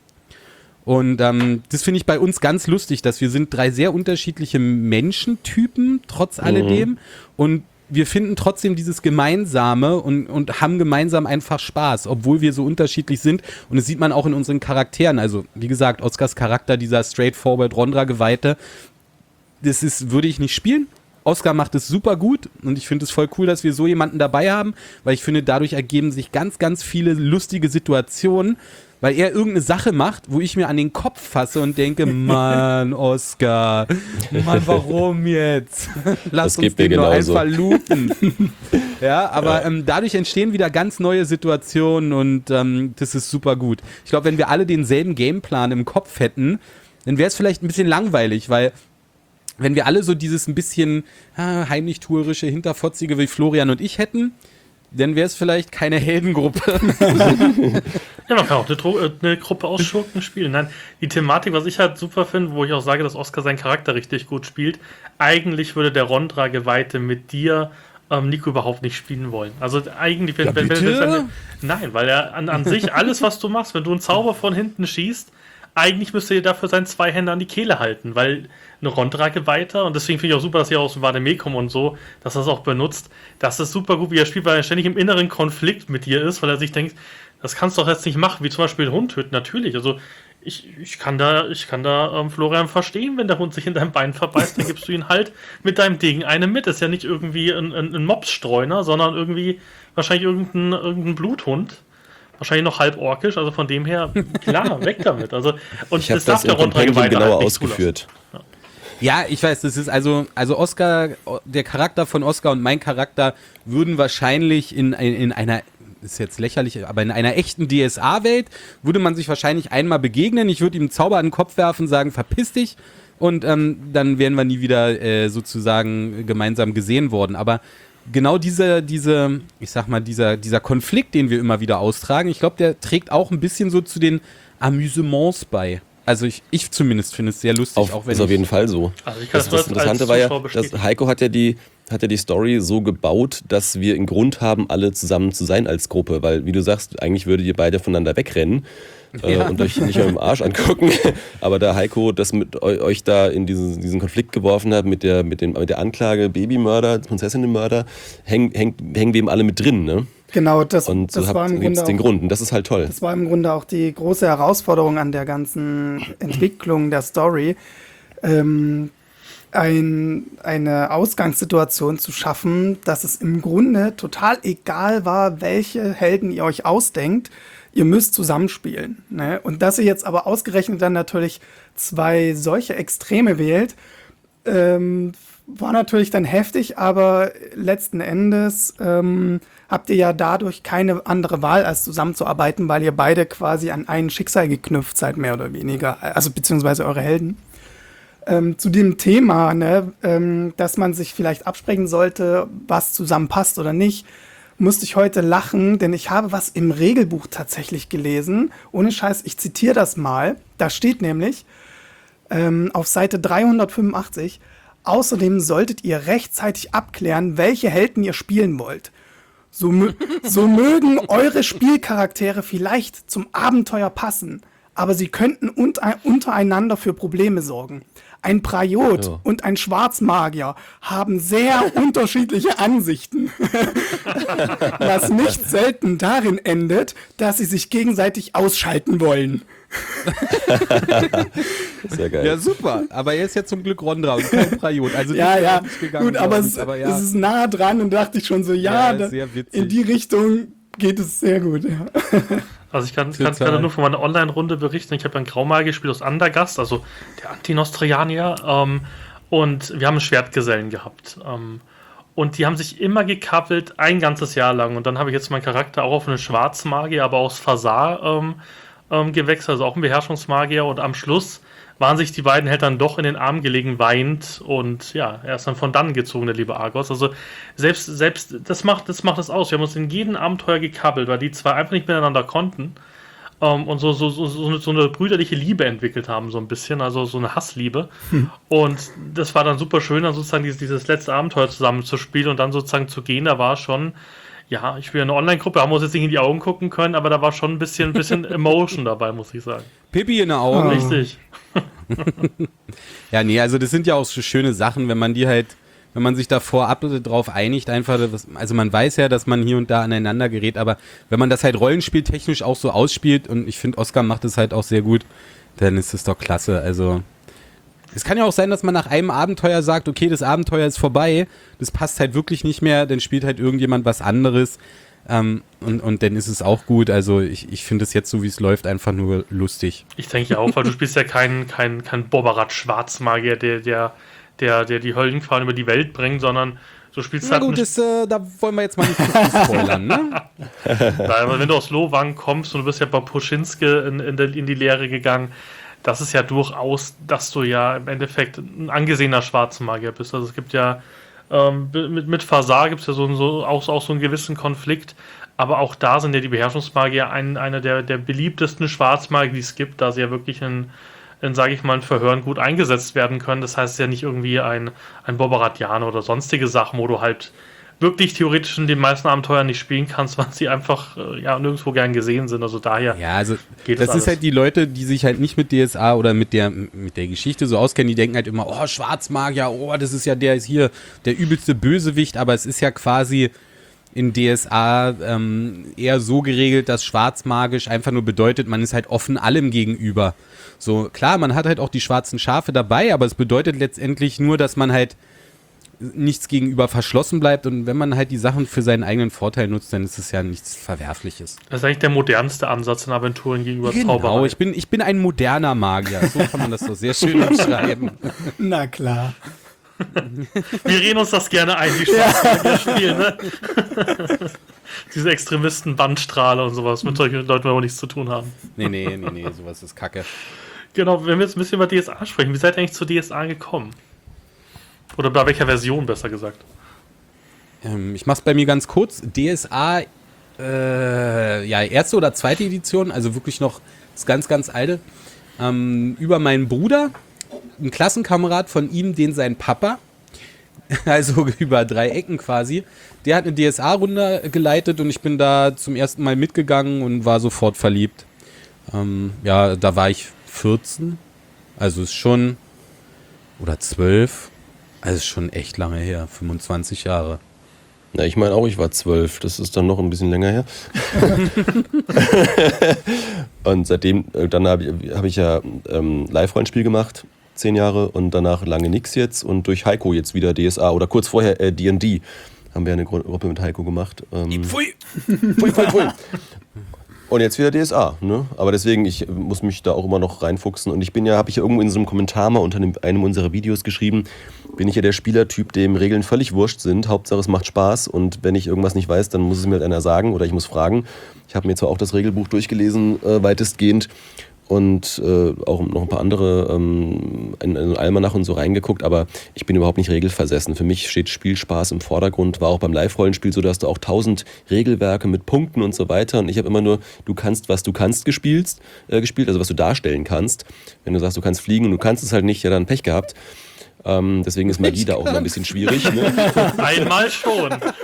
Und ähm, das finde ich bei uns ganz lustig, dass wir sind drei sehr unterschiedliche Menschentypen, trotz alledem. Und wir finden trotzdem dieses Gemeinsame und, und haben gemeinsam einfach Spaß, obwohl wir so unterschiedlich sind. Und das sieht man auch in unseren Charakteren. Also, wie gesagt, Oskars Charakter, dieser straightforward Rondra-Geweihte, das ist, würde ich nicht spielen. Oskar macht es super gut und ich finde es voll cool, dass wir so jemanden dabei haben, weil ich finde, dadurch ergeben sich ganz, ganz viele lustige Situationen, weil er irgendeine Sache macht, wo ich mir an den Kopf fasse und denke, Mann, Oskar, Mann, warum jetzt? Lass Das uns geht mir den doch genauso. einfach looten. Ja, aber ähm, dadurch entstehen wieder ganz neue Situationen und ähm, das ist super gut. Ich glaube, wenn wir alle denselben Gameplan im Kopf hätten, dann wäre es vielleicht ein bisschen langweilig, weil wenn wir alle so dieses ein bisschen ah, heimlichtuerische, hinterfotzige wie Florian und ich hätten, dann wäre es vielleicht keine Heldengruppe. Ja, man kann auch eine, Tro- äh, eine Gruppe aus Schurken spielen. Nein, die Thematik, was ich halt super finde, wo ich auch sage, dass Oskar seinen Charakter richtig gut spielt, eigentlich würde der Rondra-Geweihte mit dir ähm, Nico überhaupt nicht spielen wollen. Also eigentlich, wenn, Ja, wenn, wenn, bitte? wenn, wenn nein, weil er an, an sich alles, was du machst, wenn du einen Zauber von hinten schießt, eigentlich müsste ihr dafür seine zwei Hände an die Kehle halten, weil eine Rondra-Geweihter, und deswegen finde ich auch super, dass ihr aus dem Vademekum und so, dass er es auch benutzt, das ist super gut, wie er spielt, weil er ständig im inneren Konflikt mit dir ist, weil er sich denkt, das kannst du doch jetzt nicht machen, wie zum Beispiel den Hund töten, natürlich, also ich, ich kann da, ich kann da ähm, Florian verstehen, wenn der Hund sich in dein Bein verbeißt, dann gibst du ihn halt mit deinem Degen eine mit, ist ja nicht irgendwie ein, ein, ein Mopsstreuner, sondern irgendwie wahrscheinlich irgendein, irgendein Bluthund. Wahrscheinlich noch halb orkisch, also von dem her, klar, weg damit. Also, und Ich habe das darf das der im Compendium Rondra-Geweihte genauer halt nicht zulassen. ausgeführt. Ja, ich weiß, das ist also, also Oskar, der Charakter von Oskar und mein Charakter würden wahrscheinlich in, in, in einer, ist jetzt lächerlich, aber in einer echten D S A-Welt würde man sich wahrscheinlich einmal begegnen. Ich würde ihm einen Zauber an den Kopf werfen, sagen, verpiss dich. Und ähm, dann wären wir nie wieder äh, sozusagen gemeinsam gesehen worden. Aber genau diese, diese, ich sag mal, dieser, dieser Konflikt, den wir immer wieder austragen, ich glaube, der trägt auch ein bisschen so zu den Amüsements bei. Also ich, ich zumindest finde es sehr lustig, Auf, auch wenn ist auf ich, jeden Fall so. Also ich kann Das, das, das Interessante war ja, dass Heiko hat ja die hat ja die Story so gebaut, dass wir einen Grund haben, alle zusammen zu sein als Gruppe, weil, wie du sagst, eigentlich würdet ihr beide voneinander wegrennen äh, Ja. und euch nicht mehr im Arsch angucken, aber da Heiko das mit eu, euch da in diesen, diesen Konflikt geworfen hat mit der, mit, den, mit der Anklage Babymörder, Prinzessinnenmörder, hängen, hängen, hängen wir eben alle mit drin, ne? Genau, das, Und so das war im gibt Grunde es den auch, Grund und das ist halt toll. das war im Grunde auch die große Herausforderung an der ganzen Entwicklung der Story, ähm, ein, eine Ausgangssituation zu schaffen, dass es im Grunde total egal war, welche Helden ihr euch ausdenkt, ihr müsst zusammenspielen. Ne? Und dass ihr jetzt aber ausgerechnet dann natürlich zwei solche Extreme wählt, ähm, war natürlich dann heftig, aber letzten Endes ähm, habt ihr ja dadurch keine andere Wahl, als zusammenzuarbeiten, weil ihr beide quasi an ein Schicksal geknüpft seid, mehr oder weniger, also beziehungsweise eure Helden. Ähm, zu dem Thema, ne, ähm, dass man sich vielleicht absprechen sollte, was zusammenpasst oder nicht, musste ich heute lachen, denn ich habe was im Regelbuch tatsächlich gelesen. Ohne Scheiß, ich zitiere das mal. Da steht nämlich ähm, auf Seite dreihundertfünfundachtzig, außerdem solltet ihr rechtzeitig abklären, welche Helden ihr spielen wollt. So, mö- so mögen eure Spielcharaktere vielleicht zum Abenteuer passen, aber sie könnten unter- untereinander für Probleme sorgen. Ein Prajot Ja. und ein Schwarzmagier haben sehr unterschiedliche Ansichten, was nicht selten darin endet, dass sie sich gegenseitig ausschalten wollen. Sehr geil. ja super, aber er ist ja zum Glück Rondra und kein Prajot. Also Ja, das ja, ist nicht gegangen, gut, aber, glaub es, ich, aber ja. es ist nah dran und dachte ich schon so, ja, Ja, da, sehr witzig. in die Richtung geht es sehr gut. Ja. Also ich kann, kann Total. gerade nur von meiner Online-Runde berichten. Ich habe einen Graumagier gespielt aus Andergast, also der Antinostrianier. Ähm, und wir haben einen Schwertgesellen gehabt. Ähm, und die haben sich immer gekappelt, ein ganzes Jahr lang. Und dann habe ich jetzt meinen Charakter auch auf einen Schwarzmagier, aber aus Fasar ähm, ähm, gewechselt, also auch ein Beherrschungsmagier. Und am Schluss waren sich die beiden halt dann doch in den Arm gelegen, weint. Und ja, er ist dann von dann gezogen, der liebe Argos. Also selbst, selbst das macht das macht das aus. Wir haben uns in jedem Abenteuer gekabbelt, weil die zwei einfach nicht miteinander konnten. ähm, und so, so, so, so, eine, so eine brüderliche Liebe entwickelt haben, so ein bisschen, also so eine Hassliebe. Hm. Und das war dann super schön, dann sozusagen dieses, dieses letzte Abenteuer zusammen zu spielen und dann sozusagen zu gehen, da war schon, ja, ich spiele eine Online-Gruppe, haben wir uns jetzt nicht in die Augen gucken können, aber da war schon ein bisschen, ein bisschen Emotion dabei, muss ich sagen. Pipi in den Augen. Oh. Richtig. Ja, nee, also das sind ja auch so schöne Sachen, wenn man die halt, wenn man sich da vorab drauf einigt, einfach, also man weiß ja, dass man hier und da aneinander gerät, aber wenn man das halt rollenspieltechnisch auch so ausspielt, und ich finde, Oskar macht es halt auch sehr gut, dann ist es doch klasse. Also es kann ja auch sein, dass man nach einem Abenteuer sagt, okay, das Abenteuer ist vorbei, das passt halt wirklich nicht mehr, dann spielt halt irgendjemand was anderes. Ähm, und, und dann ist es auch gut. Also ich, ich finde es jetzt, so wie es läuft, einfach nur lustig. Ich denke ja auch, weil du spielst ja keinen kein, kein Bobarat-Schwarzmagier, der, der, der, der die Höllenqualen über die Welt bringt, sondern du spielst Na halt... gut, das, äh, da wollen wir jetzt mal nicht zu viel spoilern, ne? Nein, aber wenn du aus Lowang kommst und du bist ja bei Puschinske in, in, in die Lehre gegangen, das ist ja durchaus, dass du ja im Endeffekt ein angesehener Schwarzmagier bist. Also es gibt ja ähm, mit, mit Fasar gibt es ja so, so, auch, auch so einen gewissen Konflikt, aber auch da sind ja die Beherrschungsmagier ein, einer der, der beliebtesten Schwarzmagier, die es gibt, da sie ja wirklich in, in sage ich mal, in Verhören gut eingesetzt werden können. Das heißt ja nicht irgendwie ein, ein Bobaratianer oder sonstige Sachen, wo du halt wirklich theoretisch in den meisten Abenteuern nicht spielen kannst, weil sie einfach äh, ja nirgendwo gern gesehen sind. Also daher ja, also geht das das ist halt die Leute, die sich halt nicht mit D S A oder mit der mit der Geschichte so auskennen, die denken halt immer, oh, Schwarzmagier, oh, das ist ja der ist hier der übelste Bösewicht, aber es ist ja quasi in D S A ähm, eher so geregelt, dass schwarzmagisch einfach nur bedeutet, man ist halt offen allem gegenüber. So, klar, man hat halt auch die schwarzen Schafe dabei, aber es bedeutet letztendlich nur, dass man halt nichts gegenüber verschlossen bleibt, und wenn man halt die Sachen für seinen eigenen Vorteil nutzt, dann ist es ja nichts Verwerfliches. Das ist eigentlich der modernste Ansatz in Aventuren gegenüber Genau, Zauberei. ich bin, ich bin ein moderner Magier, so kann man das so sehr schön beschreiben. Na klar. Wir reden uns das gerne ein, die Schwarzmagier spielen, ne? Diese Extremisten, Bandstrahle und sowas, mit solchen Leuten wollen wir nichts zu tun haben. Nee, nee, nee, nee, sowas ist Kacke. Genau, wenn wir jetzt ein bisschen über D S A sprechen, wie seid ihr eigentlich zu D S A gekommen? Oder bei welcher Version, besser gesagt? Ähm, ich mach's bei mir ganz kurz. D S A, äh, ja, erste oder zweite Edition, also wirklich noch das ganz, ganz alte. Ähm, über meinen Bruder, ein Klassenkamerad von ihm, den sein Papa, also über drei Ecken quasi, der hat eine D S A-Runde geleitet und ich bin da zum ersten Mal mitgegangen und war sofort verliebt. Ähm, ja, da war ich vierzehn, also ist schon, oder zwölf, also ist schon echt lange her, fünfundzwanzig Jahre. Na, ich meine auch, ich war zwölf, das ist dann noch ein bisschen länger her. Und seitdem, dann habe ich, hab ich ja ähm, Live-Rollenspiel gemacht, zehn Jahre, und danach lange nix jetzt, und durch Heiko jetzt wieder D S A, oder kurz vorher äh, D und D haben wir eine Gruppe mit Heiko gemacht. Ähm, Pfui! Pfui, pfui, pfui. Und jetzt wieder D S A, ne? Aber deswegen, ich muss mich da auch immer noch reinfuchsen. Und ich bin ja, habe ich ja irgendwo in so einem Kommentar mal unter einem, einem unserer Videos geschrieben, bin ich ja der Spielertyp, dem Regeln völlig wurscht sind. Hauptsache es macht Spaß, und wenn ich irgendwas nicht weiß, dann muss es mir halt einer sagen oder ich muss fragen. Ich habe mir zwar auch das Regelbuch durchgelesen, äh, weitestgehend, und äh, auch noch ein paar andere ähm, in, in Almanach und so reingeguckt, aber ich bin überhaupt nicht regelversessen. Für mich steht Spielspaß im Vordergrund. War auch beim Live-Rollenspiel so, dass du auch tausend Regelwerke mit Punkten und so weiter, und ich habe immer nur, du kannst, was du kannst gespielt, äh, gespielt, also was du darstellen kannst. Wenn du sagst, du kannst fliegen und du kannst es halt nicht, ja, dann Pech gehabt. Ähm, deswegen ist Magie da auch immer ein bisschen schwierig. Ne? Einmal schon.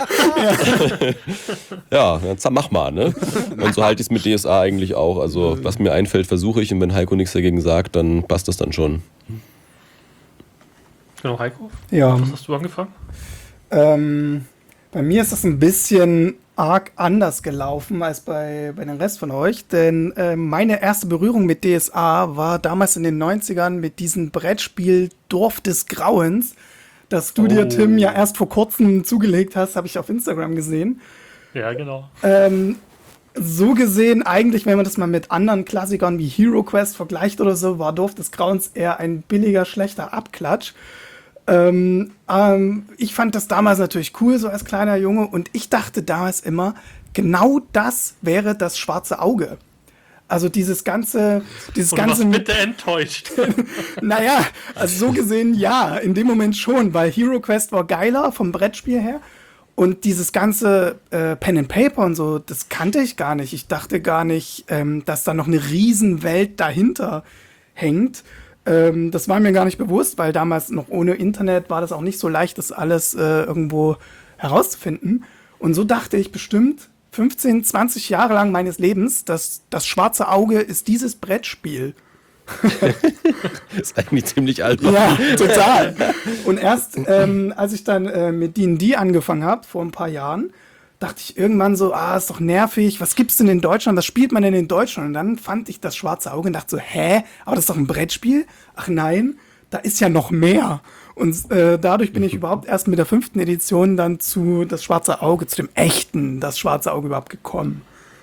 Ja, jetzt mach mal, ne? Und so halte ich es mit D S A eigentlich auch. Also, was mir einfällt, versuche ich, und wenn Heiko nichts dagegen sagt, dann passt das dann schon. Genau, Heiko? Ja. Was hast du angefangen? Ähm, bei mir ist das ein bisschen arg anders gelaufen als bei, bei den Rest von euch, denn äh, meine erste Berührung mit D S A war damals in den neunzigern mit diesem Brettspiel Dorf des Grauens, das du Oh. dir, Tim, ja erst vor kurzem zugelegt hast, habe ich auf Instagram gesehen. Ja, genau. Ähm, so gesehen, eigentlich, wenn man das mal mit anderen Klassikern wie Hero Quest vergleicht oder so, war Dorf des Grauens eher ein billiger, schlechter Abklatsch. Ähm, ähm, ich fand das damals natürlich cool, so als kleiner Junge, und ich dachte damals immer, genau das wäre das schwarze Auge. Also dieses ganze, dieses Und ganze was mit, bitte enttäuscht. naja, also so gesehen ja, in dem Moment schon, weil Hero Quest war geiler vom Brettspiel her. Und dieses ganze äh, Pen and Paper und so, das kannte ich gar nicht. Ich dachte gar nicht, ähm, dass da noch eine Riesenwelt dahinter hängt. Ähm, das war mir gar nicht bewusst, weil damals noch ohne Internet war das auch nicht so leicht, das alles äh, irgendwo herauszufinden. Und so dachte ich bestimmt fünfzehn, zwanzig Jahre lang meines Lebens, dass das schwarze Auge ist dieses Brettspiel. Ist eigentlich ziemlich alt. Ja, total. Und erst ähm, als ich dann äh, mit D und D angefangen habe, vor ein paar Jahren, dachte ich irgendwann so, ah, ist doch nervig, was gibt's denn in Deutschland, was spielt man denn in Deutschland? Und dann fand ich das schwarze Auge und dachte so, hä, aber das ist doch ein Brettspiel? Ach nein, da ist ja noch mehr. Und äh, dadurch bin ich überhaupt erst mit der fünften Edition dann zu das schwarze Auge, zu dem echten, das schwarze Auge überhaupt gekommen.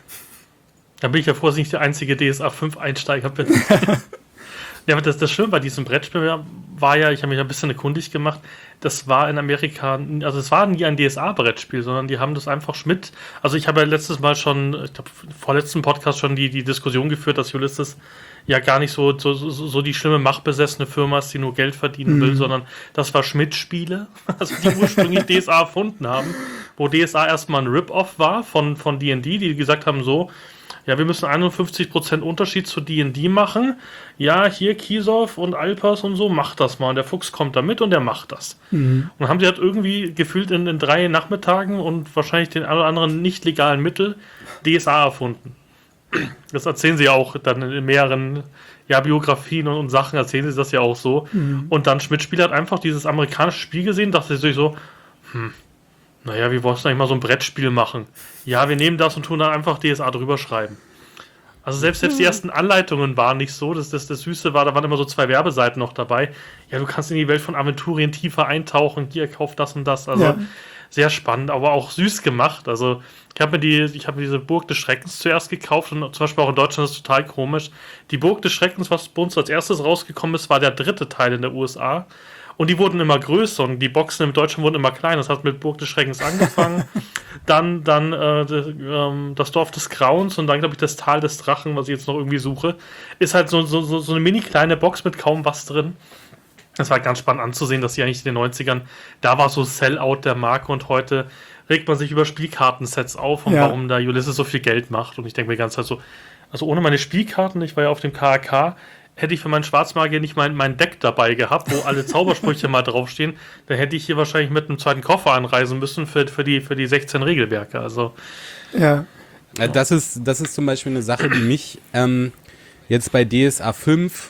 Da bin ich ja froh, dass ich nicht der einzige D S A fünf Einsteiger bin. Ja, aber das, das Schlimme bei diesem Brettspiel war ja, ich habe mich ein bisschen erkundig gemacht, das war in Amerika, also es war nie ein D S A-Brettspiel, sondern die haben das einfach Schmidt, also ich habe ja letztes Mal schon, ich glaube, vorletzten Podcast schon die, die Diskussion geführt, dass Ulysses ja gar nicht so, so, so, so die schlimme, machtbesessene Firma ist, die nur Geld verdienen will, mhm. sondern das war Schmidt-Spiele, also die ursprünglich D S A erfunden haben, wo D S A erstmal ein Rip-Off war von, von D und D, die gesagt haben so, ja, wir müssen einundfünfzig Prozent Unterschied zu D und D machen. Ja, hier Kisov und Alpers und so, macht das mal. Und der Fuchs kommt da mit und der macht das. Mhm. Und haben sie halt irgendwie gefühlt in, in drei Nachmittagen und wahrscheinlich den ein oder anderen nicht legalen Mittel D S A erfunden. Das erzählen sie auch dann in mehreren ja, Biografien und, und Sachen, erzählen sie das ja auch so. Mhm. Und dann Schmidt-Spiel hat einfach dieses amerikanische Spiel gesehen, dachte sich so, hm, naja, wir wollen eigentlich mal so ein Brettspiel machen. Ja, wir nehmen das und tun dann einfach D S A drüber schreiben. Also selbst, selbst die ersten Anleitungen waren nicht so. Das, das, das Süße war, da waren immer so zwei Werbeseiten noch dabei. Ja, du kannst in die Welt von Aventurien tiefer eintauchen. Hier, kauf das und das. Also ja. Sehr spannend, aber auch süß gemacht. Also ich habe mir, die, ich hab mir diese Burg des Schreckens zuerst gekauft und zum Beispiel auch in Deutschland ist es total komisch. Die Burg des Schreckens, was bei uns als erstes rausgekommen ist, war der dritte Teil in der U S A. Und die wurden immer größer und die Boxen im Deutschen wurden immer kleiner. Das hat mit Burg des Schreckens angefangen. dann dann äh, de, das Dorf des Grauens und dann, glaube ich, das Tal des Drachen, was ich jetzt noch irgendwie suche. Ist halt so, so, so eine mini kleine Box mit kaum was drin. Das war ganz spannend anzusehen, dass die eigentlich in den neunzigern, da war so Sellout der Marke und heute regt man sich über Spielkartensets auf und ja. warum da Ulysses so viel Geld macht. Und ich denke mir die ganze Zeit so, also ohne meine Spielkarten, ich war ja auf dem K A K, hätte ich für meinen Schwarzmagier nicht mein, mein Deck dabei gehabt, wo alle Zaubersprüche mal draufstehen, dann hätte ich hier wahrscheinlich mit einem zweiten Koffer anreisen müssen für, für, die, für die sechzehn Regelwerke. Also ja. Das ist, das ist zum Beispiel eine Sache, die mich ähm, jetzt bei D S A fünf,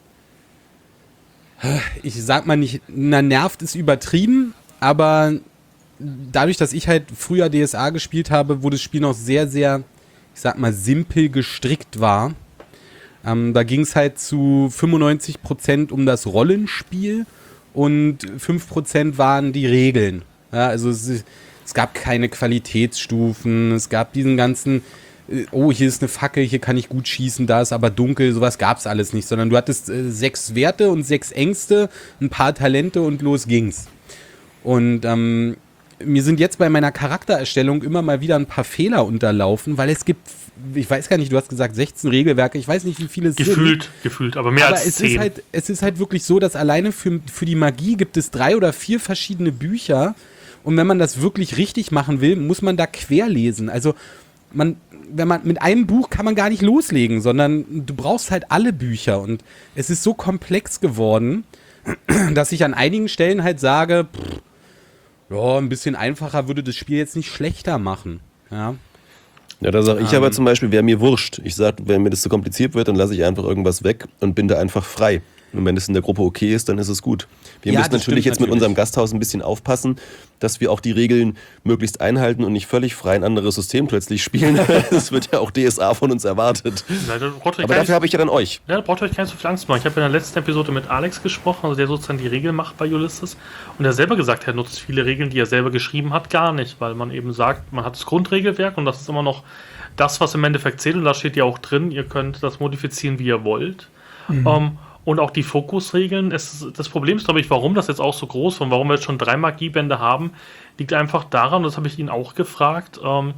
ich sag mal nicht, na, nervt ist übertrieben, aber dadurch, dass ich halt früher D S A gespielt habe, wo das Spiel noch sehr, sehr, ich sag mal, simpel gestrickt war. Ähm, da ging es halt zu fünfundneunzig Prozent um das Rollenspiel und fünf Prozent waren die Regeln. Ja, also es, es gab keine Qualitätsstufen, es gab diesen ganzen, äh, oh, hier ist eine Fackel, hier kann ich gut schießen, da ist aber dunkel, sowas gab es alles nicht, sondern du hattest äh, sechs Werte und sechs Ängste, ein paar Talente und los ging's. Und ähm, mir sind jetzt bei meiner Charaktererstellung immer mal wieder ein paar Fehler unterlaufen, weil es gibt, ich weiß gar nicht, du hast gesagt sechzehn Regelwerke, ich weiß nicht, wie viele es sind. Gefühlt, gefühlt, aber mehr aber als es zehn. Ist halt, es ist halt wirklich so, dass alleine für, für die Magie gibt es drei oder vier verschiedene Bücher und wenn man das wirklich richtig machen will, muss man da querlesen. Also man, wenn man mit einem Buch kann man gar nicht loslegen, sondern du brauchst halt alle Bücher und es ist so komplex geworden, dass ich an einigen Stellen halt sage, pff, ja, ein bisschen einfacher würde das Spiel jetzt nicht schlechter machen. Ja, ja da sage ich ähm, aber zum Beispiel, wäre mir wurscht. Ich sage, wenn mir das zu kompliziert wird, dann lasse ich einfach irgendwas weg und bin da einfach frei. Und wenn es in der Gruppe okay ist, dann ist es gut. Wir ja, müssen natürlich jetzt natürlich. mit unserem Gasthaus ein bisschen aufpassen, dass wir auch die Regeln möglichst einhalten und nicht völlig frei ein anderes System plötzlich spielen. Das wird ja auch D S A von uns erwartet. Nein, aber dafür habe ich ja dann euch. Ja, da braucht ihr euch keine so viel Angst machen. Ich habe in der letzten Episode mit Alex gesprochen, also der sozusagen die Regeln macht bei Ulysses. Und er selber gesagt, er nutzt viele Regeln, die er selber geschrieben hat, gar nicht. Weil man eben sagt, man hat das Grundregelwerk und das ist immer noch das, was im Endeffekt zählt. Und da steht ja auch drin, ihr könnt das modifizieren, wie ihr wollt. Mhm. Um, Und auch die Fokusregeln. Es, das Problem ist, glaube ich, warum das jetzt auch so groß und warum wir jetzt schon drei Magiebände haben, liegt einfach daran, das habe ich ihn auch gefragt, ähm,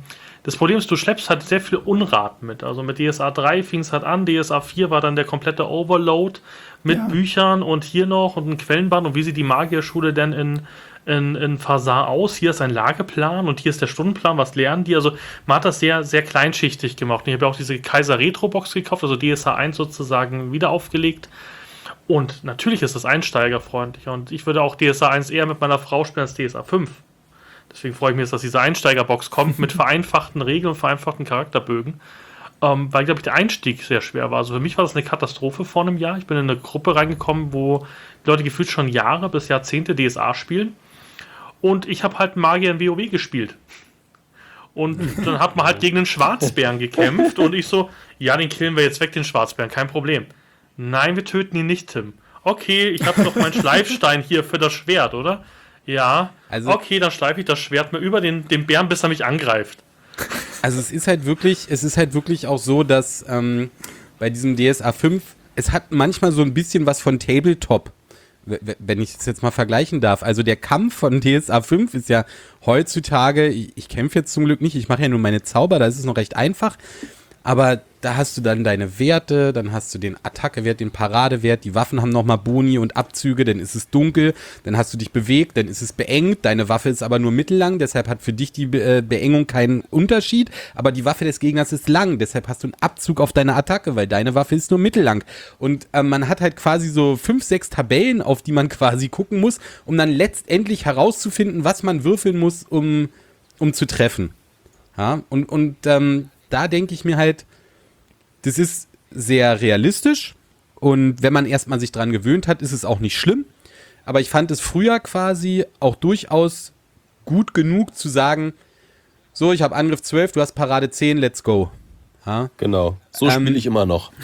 Das Problem ist, du schleppst halt sehr viel Unrat mit. Also mit D S A drei fing es halt an, D S A vier war dann der komplette Overload mit Ja. Büchern und hier noch und ein Quellenband und wie sieht die Magierschule denn in, in, in Fasar aus? Hier ist ein Lageplan und hier ist der Stundenplan, was lernen die? Also man hat das sehr, sehr kleinschichtig gemacht. Und ich habe ja auch diese Kaiser Retro-Box gekauft, also D S A eins sozusagen wieder aufgelegt. Und natürlich ist das einsteigerfreundlicher und ich würde auch D S A eins eher mit meiner Frau spielen als D S A fünf. Deswegen freue ich mich jetzt, dass diese Einsteigerbox kommt mit vereinfachten Regeln und vereinfachten Charakterbögen. Ähm, weil, glaube ich, der Einstieg sehr schwer war. Also für mich war das eine Katastrophe vor einem Jahr. Ich bin in eine Gruppe reingekommen, wo die Leute gefühlt schon Jahre bis Jahrzehnte D S A spielen. Und ich habe halt Magier in WoW gespielt. Und dann hat man halt gegen den Schwarzbären gekämpft. Und ich so, ja, den killen wir jetzt weg, den Schwarzbären, kein Problem. Nein, wir töten ihn nicht, Tim. Okay, ich habe doch meinen Schleifstein hier für das Schwert, oder? Ja, Also- okay, dann schleife ich das Schwert mal über den, den Bären, bis er mich angreift. Also es ist halt wirklich, es ist halt wirklich auch so, dass ähm, bei diesem D S A fünf, es hat manchmal so ein bisschen was von Tabletop, w- w- wenn ich es jetzt mal vergleichen darf. Also der Kampf von D S A fünf ist ja heutzutage, ich, ich kämpfe jetzt zum Glück nicht, ich mache ja nur meine Zauber, da ist es noch recht einfach, aber da hast du dann deine Werte, dann hast du den Attackewert, den Paradewert, die Waffen haben nochmal Boni und Abzüge, dann ist es dunkel, dann hast du dich bewegt, dann ist es beengt, deine Waffe ist aber nur mittellang, deshalb hat für dich die Be äh, Beengung keinen Unterschied, aber die Waffe des Gegners ist lang, deshalb hast du einen Abzug auf deine Attacke, weil deine Waffe ist nur mittellang. Und äh, man hat halt quasi so fünf, sechs Tabellen, auf die man quasi gucken muss, um dann letztendlich herauszufinden, was man würfeln muss, um, um zu treffen. Ja, und, und ähm, da denke ich mir halt, das ist sehr realistisch und wenn man erstmal sich dran gewöhnt hat, ist es auch nicht schlimm. Aber ich fand es früher quasi auch durchaus gut genug zu sagen, so, ich habe Angriff zwölf, du hast Parade zehn, let's go. Ja? Genau. So Ähm, spiele ich immer noch.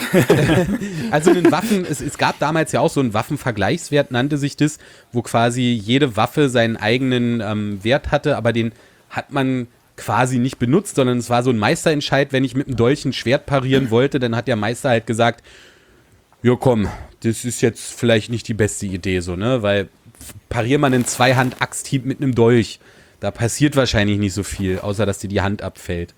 Also den Waffen, es, es gab damals ja auch so einen Waffenvergleichswert, nannte sich das, wo quasi jede Waffe seinen eigenen ähm, Wert hatte, aber den hat man quasi nicht benutzt, sondern es war so ein Meisterentscheid, wenn ich mit einem Dolch ein Schwert parieren wollte, dann hat der Meister halt gesagt, ja komm, das ist jetzt vielleicht nicht die beste Idee so, ne, weil pariert man einen Zweihand-Axthieb mit einem Dolch, da passiert wahrscheinlich nicht so viel, außer dass dir die Hand abfällt.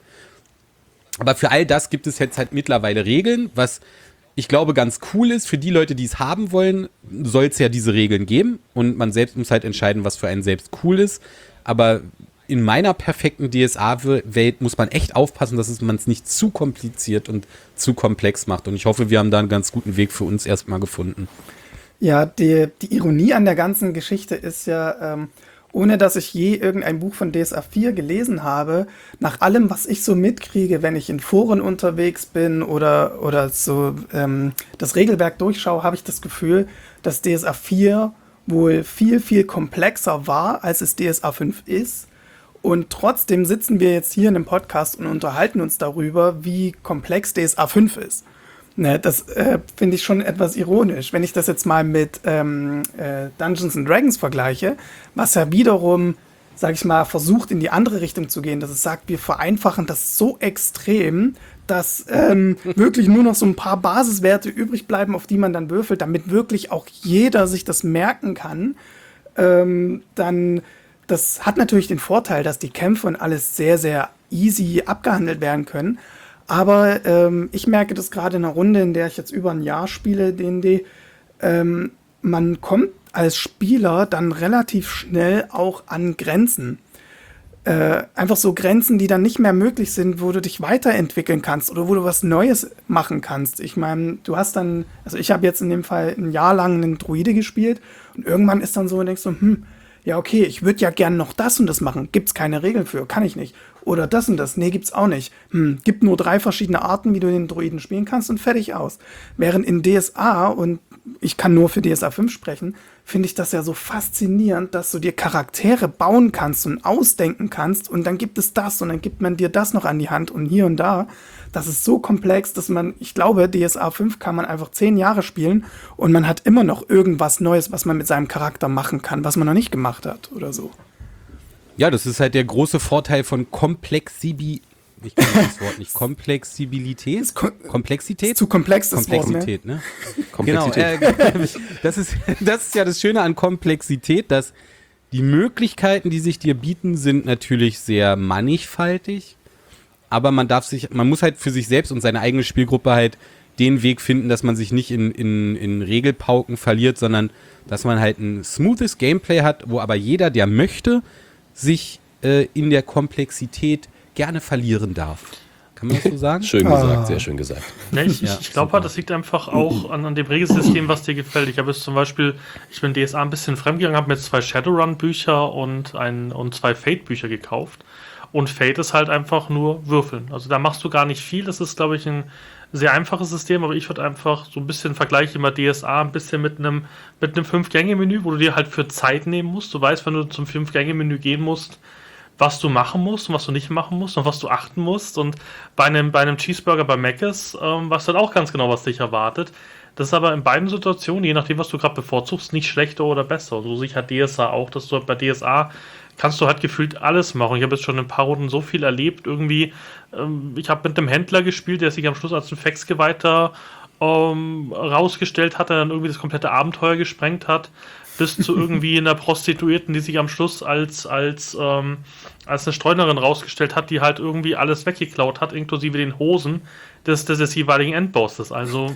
Aber für all das gibt es jetzt halt mittlerweile Regeln, was ich glaube ganz cool ist. Für die Leute, die es haben wollen, soll es ja diese Regeln geben und man selbst muss halt entscheiden, was für einen selbst cool ist. Aber in meiner perfekten D S A-Welt muss man echt aufpassen, dass man es nicht zu kompliziert und zu komplex macht. Und ich hoffe, wir haben da einen ganz guten Weg für uns erstmal gefunden. Ja, die, die Ironie an der ganzen Geschichte ist ja, ähm, ohne dass ich je irgendein Buch von D S A vier gelesen habe, nach allem, was ich so mitkriege, wenn ich in Foren unterwegs bin oder, oder so ähm, das Regelwerk durchschaue, habe ich das Gefühl, dass D S A vier wohl viel, viel komplexer war, als es D S A fünf ist. Und trotzdem sitzen wir jetzt hier in einem Podcast und unterhalten uns darüber, wie komplex D S A fünf ist. Ne, das äh, finde ich schon etwas ironisch. Wenn ich das jetzt mal mit ähm, äh, Dungeons and Dragons vergleiche, was ja wiederum, sag ich mal, versucht in die andere Richtung zu gehen, dass es sagt, wir vereinfachen das so extrem, dass ähm, wirklich nur noch so ein paar Basiswerte übrig bleiben, auf die man dann würfelt, damit wirklich auch jeder sich das merken kann, ähm, dann das hat natürlich den Vorteil, dass die Kämpfe und alles sehr, sehr easy abgehandelt werden können. Aber ähm, ich merke das gerade in einer Runde, in der ich jetzt über ein Jahr spiele, D und D, ähm, man kommt als Spieler dann relativ schnell auch an Grenzen. Äh, einfach so Grenzen, die dann nicht mehr möglich sind, wo du dich weiterentwickeln kannst oder wo du was Neues machen kannst. Ich meine, du hast dann, also ich habe jetzt in dem Fall ein Jahr lang einen Druide gespielt und irgendwann ist dann so, und denkst du, hm, ja, okay, ich würde ja gern noch das und das machen. Gibt's keine Regeln für, kann ich nicht. Oder das und das, nee, gibt's auch nicht. Hm, gibt nur drei verschiedene Arten, wie du den Druiden spielen kannst und fertig aus. Während in D S A, und ich kann nur für D S A fünf sprechen, finde ich das ja so faszinierend, dass du dir Charaktere bauen kannst und ausdenken kannst und dann gibt es das und dann gibt man dir das noch an die Hand und hier und da. Das ist so komplex, dass man, ich glaube, D S A fünf kann man einfach zehn Jahre spielen und man hat immer noch irgendwas Neues, was man mit seinem Charakter machen kann, was man noch nicht gemacht hat oder so. Ja, das ist halt der große Vorteil von Komplexibilität. Ich kenne das Wort nicht. Komplexibilität? Ist ko- Komplexität? Ist zu komplex, das Wort, ne? Komplexität, ne? Komplexität. Genau, äh, das, ist, das ist ja das Schöne an Komplexität, dass die Möglichkeiten, die sich dir bieten, sind natürlich sehr mannigfaltig. aber man darf sich, man muss halt für sich selbst und seine eigene Spielgruppe halt den Weg finden, dass man sich nicht in, in, in Regelpauken verliert, sondern dass man halt ein smoothes Gameplay hat, wo aber jeder, der möchte, sich äh, in der Komplexität gerne verlieren darf. Kann man das so sagen? Schön Ah. gesagt, sehr schön gesagt. Ja, ich Ja, ich glaube super. halt, das liegt einfach auch an, an dem Regelsystem, was dir gefällt. Ich habe jetzt zum Beispiel, ich bin D S A ein bisschen fremdgegangen, habe mir jetzt zwei Shadowrun-Bücher und, ein, und zwei Fate-Bücher gekauft. Und Fate ist halt einfach nur Würfeln. Also da machst du gar nicht viel. Das ist, glaube ich, ein sehr einfaches System, aber ich würde einfach so ein bisschen vergleiche immer D S A ein bisschen mit einem mit einem Fünf-Gänge-Menü, wo du dir halt für Zeit nehmen musst. Du weißt, wenn du zum Fünf-Gänge-Menü gehen musst, was du machen musst und was du nicht machen musst und was du achten musst. Und bei einem, bei einem Cheeseburger bei Mc's ähm, weißt du dann auch ganz genau, was dich erwartet. Das ist aber in beiden Situationen, je nachdem, was du gerade bevorzugst, nicht schlechter oder besser. Und so sehe ich halt D S A auch, dass du halt bei D S A kannst du halt gefühlt alles machen. Ich habe jetzt schon in ein paar Runden so viel erlebt. Irgendwie, ähm, ich habe mit einem Händler gespielt, der sich am Schluss als ein Faxgeweihter ähm, rausgestellt hat, der dann irgendwie das komplette Abenteuer gesprengt hat, bis zu irgendwie einer Prostituierten, die sich am Schluss als, als, ähm, als eine Streunerin rausgestellt hat, die halt irgendwie alles weggeklaut hat, inklusive den Hosen des, des, des jeweiligen Endbosses. Also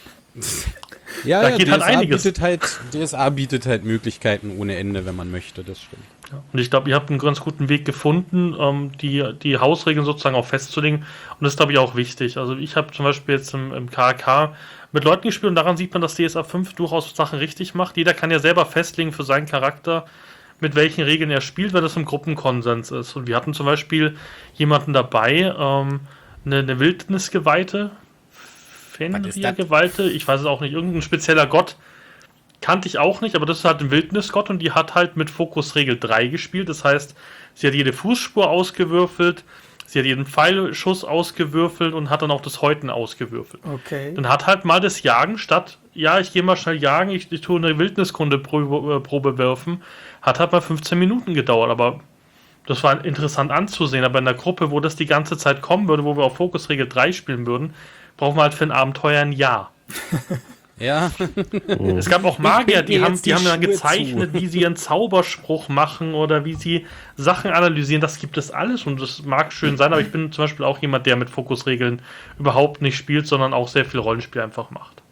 Ja, Da ja, geht D S A halt einiges. Bietet halt, D S A bietet halt Möglichkeiten ohne Ende, wenn man möchte, das stimmt. und ich glaube, ihr habt einen ganz guten Weg gefunden, ähm, die, die Hausregeln sozusagen auch festzulegen. Und das ist, glaube ich, auch wichtig. Also ich habe zum Beispiel jetzt im, im K K mit Leuten gespielt und daran sieht man, dass D S A fünf durchaus Sachen richtig macht. Jeder kann ja selber festlegen für seinen Charakter, mit welchen Regeln er spielt, wenn das im Gruppenkonsens ist. Und wir hatten zum Beispiel jemanden dabei, ähm, eine, eine Wildnisgeweihte, Fenrir-Geweihte, ich weiß es auch nicht, irgendein spezieller Gott, kannte ich auch nicht, aber das ist halt ein Wildnisgott und die hat halt mit Fokusregel drei gespielt. Das heißt, sie hat jede Fußspur ausgewürfelt, sie hat jeden Pfeilschuss ausgewürfelt und hat dann auch das Häuten ausgewürfelt. Okay. Dann hat halt mal das Jagen statt, ja, ich gehe mal schnell jagen, ich, ich tue eine Wildniskunde-Probe Probe werfen, hat halt mal fünfzehn Minuten gedauert, aber das war interessant anzusehen. Aber in der Gruppe, wo das die ganze Zeit kommen würde, wo wir auf Fokusregel drei spielen würden, brauchen wir halt für ein Abenteuer ein Jahr. Ja, Es gab auch Magier, die mir haben, jetzt die die haben dann Schuhe gezeichnet, wie sie ihren Zauberspruch machen oder wie sie Sachen analysieren. Das gibt es alles und das mag schön sein, aber ich bin zum Beispiel auch jemand, der mit Fokusregeln überhaupt nicht spielt, sondern auch sehr viel Rollenspiel einfach macht.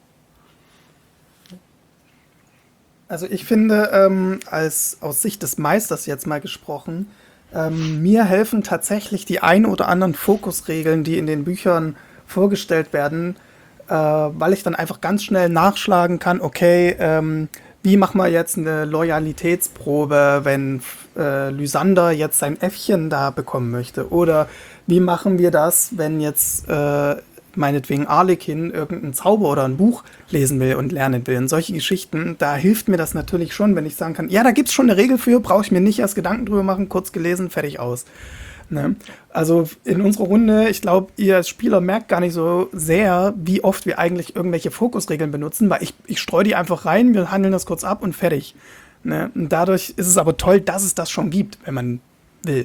Also ich finde, ähm, als aus Sicht des Meisters jetzt mal gesprochen, ähm, mir helfen tatsächlich die ein oder anderen Fokusregeln, die in den Büchern vorgestellt werden, äh, weil ich dann einfach ganz schnell nachschlagen kann, okay, ähm, wie machen wir jetzt eine Loyalitätsprobe, wenn äh, Lysander jetzt sein Äffchen da bekommen möchte? Oder wie machen wir das, wenn jetzt äh, meinetwegen Arlekin irgendeinen Zauber oder ein Buch lesen will und lernen will? Und solche Geschichten, da hilft mir das natürlich schon, wenn ich sagen kann, ja, da gibt's schon eine Regel für, brauche ich mir nicht erst Gedanken drüber machen, kurz gelesen, fertig aus. Ne? Also in unserer Runde, ich glaube, ihr als Spieler merkt gar nicht so sehr, wie oft wir eigentlich irgendwelche Fokusregeln benutzen, weil ich, ich streue die einfach rein, wir handeln das kurz ab und fertig. Ne? Und dadurch ist es aber toll, dass es das schon gibt, wenn man will.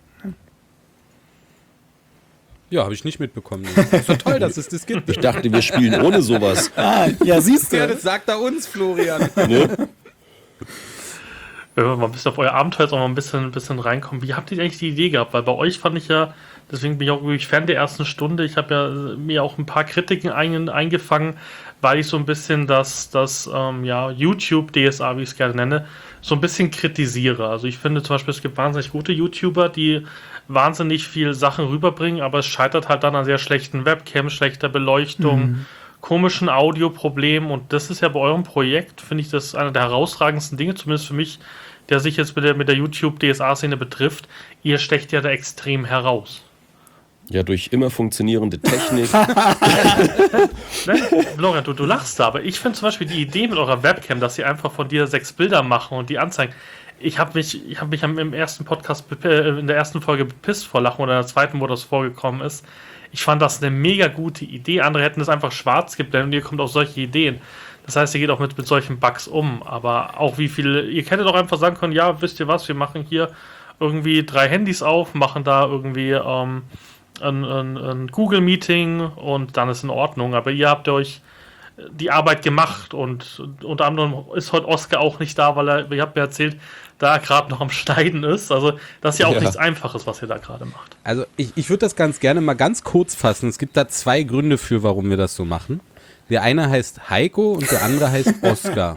ja, habe ich nicht mitbekommen. Das ist so toll, dass es das gibt. Ich dachte, wir spielen ohne sowas. Ah, ja, siehst Ja, du. das sagt er uns, Florian. Ne? Wenn wir mal ein bisschen auf euer Abenteuer jetzt auch mal ein bisschen, ein bisschen reinkommen, wie habt ihr eigentlich die Idee gehabt? Weil bei euch fand ich ja, deswegen bin ich auch wirklich Fan der ersten Stunde, ich habe ja mir auch ein paar Kritiken ein, eingefangen, weil ich so ein bisschen das, das ähm, ja, YouTube-D S A, wie ich es gerne nenne, so ein bisschen kritisiere. Also ich finde zum Beispiel, es gibt wahnsinnig gute YouTuber, die wahnsinnig viel Sachen rüberbringen, aber es scheitert halt dann an sehr schlechten Webcams, schlechter Beleuchtung, Mhm. komischen Audioproblemen und das ist ja bei eurem Projekt, finde ich, das einer der herausragendsten Dinge, zumindest für mich, der sich jetzt mit der, mit der YouTube-D S A-Szene betrifft. Ihr stecht ja da extrem heraus. Ja, durch immer funktionierende Technik. Ne? Florian, du, du lachst da, aber ich finde zum Beispiel die Idee mit eurer Webcam, dass ihr einfach von dir sechs Bilder machen und die anzeigen. Ich habe mich, ich hab mich am- im ersten Podcast, bep- äh, in der ersten Folge bepisst vor Lachen oder in der zweiten, wo das vorgekommen ist. Ich fand das eine mega gute Idee. Andere hätten das einfach schwarz geblendet und ihr kommt auf solche Ideen. Das heißt, ihr geht auch mit, mit solchen Bugs um. Aber auch wie viele, ihr hättet auch einfach sagen können, ja, wisst ihr was, wir machen hier irgendwie drei Handys auf, machen da irgendwie ähm, ein, ein, ein Google-Meeting und dann ist in Ordnung. Aber ihr habt euch die Arbeit gemacht und unter anderem ist heute Oscar auch nicht da, weil er, ihr habt mir erzählt, da er gerade noch am Schneiden ist. Also das ist ja auch Ja. nichts Einfaches, was ihr da gerade macht. Also ich, ich würde das ganz gerne mal ganz kurz fassen. Es gibt da zwei Gründe für, warum wir das so machen. Der eine heißt Heiko und der andere heißt Oscar.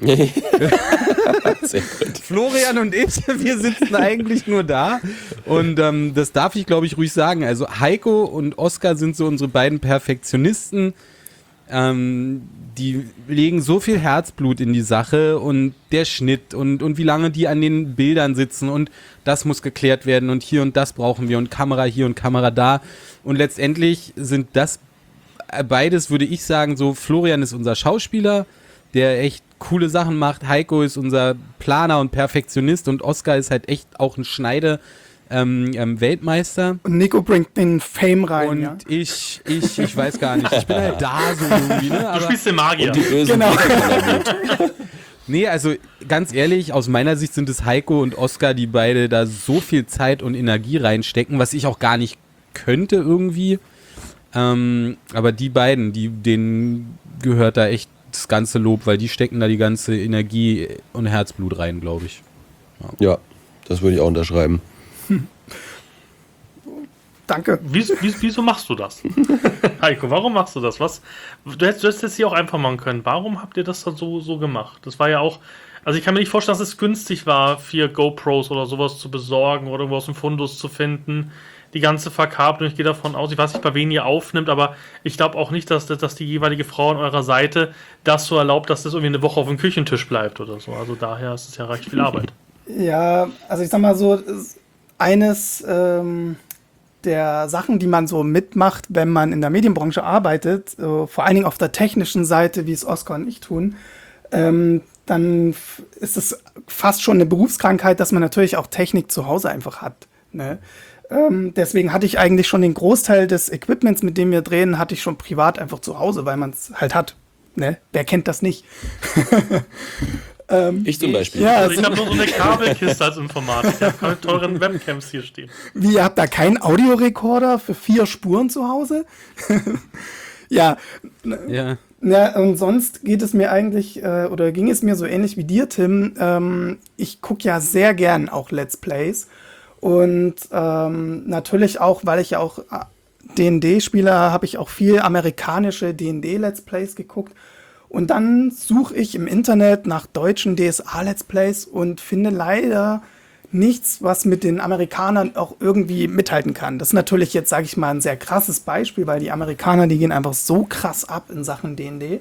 Sehr gut. Florian und ich, wir sitzen eigentlich nur da und ähm, das darf ich, glaube ich, ruhig sagen. Also Heiko und Oscar sind so unsere beiden Perfektionisten. Ähm, die legen so viel Herzblut in die Sache und der Schnitt und, und wie lange die an den Bildern sitzen und das muss geklärt werden und hier und das brauchen wir und Kamera hier und Kamera da. Und letztendlich sind das beides, würde ich sagen, so Florian ist unser Schauspieler, der echt coole Sachen macht. Heiko ist unser Planer und Perfektionist und Oscar ist halt echt auch ein Schneide ähm, ähm, Weltmeister. Und Nico bringt den Fame rein, Und ja. ich, ich, ich weiß gar nicht, ich bin halt da so irgendwie, ne? Du Aber spielst den Magier. Und die bösen Genau. Wiederkehrergut. nee, also ganz ehrlich, aus meiner Sicht sind es Heiko und Oscar, die beide da so viel Zeit und Energie reinstecken, was ich auch gar nicht könnte irgendwie. Ähm, aber die beiden, die, denen gehört da echt das ganze Lob, weil die stecken da die ganze Energie und Herzblut rein, glaube ich. Ja, das würde ich auch unterschreiben. Danke. Wieso, wieso, wieso machst du das? Heiko, warum machst du das? Was, du hättest, du hättest es hier auch einfach machen können. Warum habt ihr das dann so, so gemacht? Das war ja auch, also ich kann mir nicht vorstellen, dass es günstig war, vier GoPros oder sowas zu besorgen oder irgendwo aus dem Fundus zu finden. Die ganze Verkabelung, ich gehe davon aus, ich weiß nicht, bei wem ihr aufnimmt, aber ich glaube auch nicht, dass, dass die jeweilige Frau an eurer Seite das so erlaubt, dass das irgendwie eine Woche auf dem Küchentisch bleibt oder so. Also daher ist es ja recht viel Arbeit. Ja, also ich sag mal so, ist eines ähm, der Sachen, die man so mitmacht, wenn man in der Medienbranche arbeitet, äh, vor allen Dingen auf der technischen Seite, wie es Oskar und ich tun, ähm, dann f- ist es fast schon eine Berufskrankheit, dass man natürlich auch Technik zu Hause einfach hat. Ne? Ähm, deswegen hatte ich eigentlich schon den Großteil des Equipments, mit dem wir drehen, hatte ich schon privat einfach zu Hause, weil man es halt hat. Ne? Wer kennt das nicht? Ich zum Beispiel. Ja, Also ich habe nur so eine Kabelkiste als Informatiker. Ich habe keine teuren Webcams hier stehen. Wie, ihr habt da keinen Audiorekorder für vier Spuren zu Hause? Ja, Ja. ja, und sonst geht es mir eigentlich, äh, oder ging es mir so ähnlich wie dir, Tim. Ähm, ich gucke ja sehr gern auch Let's Plays. Und ähm, natürlich auch, weil ich ja auch D und D spiele, habe ich auch viel amerikanische D und D-Let's Plays geguckt. Und dann suche ich im Internet nach deutschen D S A-Let's Plays und finde leider nichts, was mit den Amerikanern auch irgendwie mithalten kann. Das ist natürlich jetzt, sage ich mal, ein sehr krasses Beispiel, weil die Amerikaner, die gehen einfach so krass ab in Sachen D und D.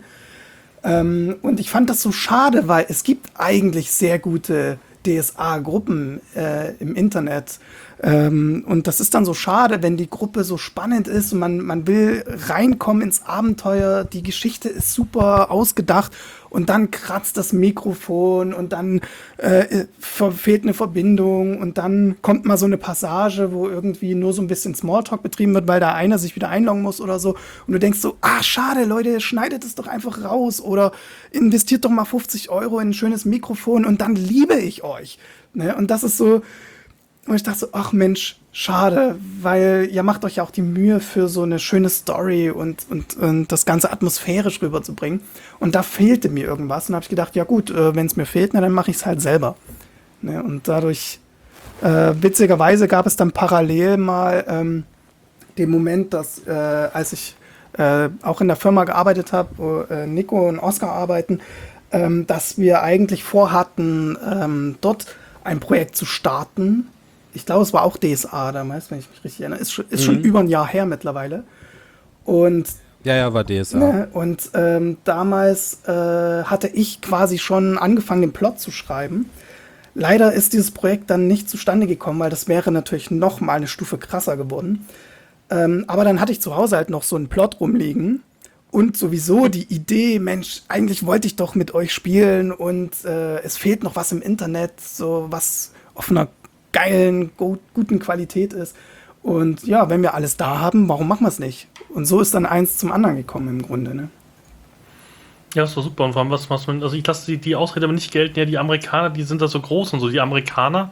Ähm, und ich fand das so schade, weil es gibt eigentlich sehr gute D S A-Gruppen äh, im Internet. Ähm, und das ist dann so schade, wenn die Gruppe so spannend ist und man, man will reinkommen ins Abenteuer, die Geschichte ist super ausgedacht und dann kratzt das Mikrofon und dann äh, fehlt eine Verbindung und dann kommt mal so eine Passage, wo irgendwie nur so ein bisschen Smalltalk betrieben wird, weil da einer sich wieder einloggen muss oder so und du denkst so, ah schade Leute, schneidet es doch einfach raus oder investiert doch mal fünfzig Euro in ein schönes Mikrofon und dann liebe ich euch. Ne? Und das ist so, und ich dachte so, ach Mensch, schade, weil ihr macht euch ja auch die Mühe für so eine schöne Story und, und, und das Ganze atmosphärisch rüberzubringen. Und da fehlte mir irgendwas. Und da habe ich gedacht, ja gut, äh, wenn es mir fehlt, na, dann mache ich es halt selber. Ne? Und dadurch, äh, witzigerweise gab es dann parallel mal ähm, den Moment, dass äh, als ich äh, auch in der Firma gearbeitet habe, wo äh, Nico und Oskar arbeiten, ähm, dass wir eigentlich vorhatten, ähm, dort ein Projekt zu starten. Ich glaube, es war auch D S A damals, wenn ich mich richtig erinnere. Ist schon, ist schon über ein Jahr her mittlerweile. Und, Ja, ja, war D S A. ne, und ähm, damals äh, hatte ich quasi schon angefangen, den Plot zu schreiben. Leider ist dieses Projekt dann nicht zustande gekommen, weil das wäre natürlich noch mal eine Stufe krasser geworden. Ähm, aber dann hatte ich zu Hause halt noch so einen Plot rumliegen. Und sowieso die Idee, Mensch, eigentlich wollte ich doch mit euch spielen und äh, es fehlt noch was im Internet, so was auf einer geilen, gut, guten Qualität ist. Und ja, wenn wir alles da haben, warum machen wir es nicht? Und so ist dann eins zum anderen gekommen im Grunde, ne? Ja, das war super. Und vor allem, was, was man, also ich lasse die, die Ausrede aber nicht gelten, ja, die Amerikaner, die sind da so groß und so. Die Amerikaner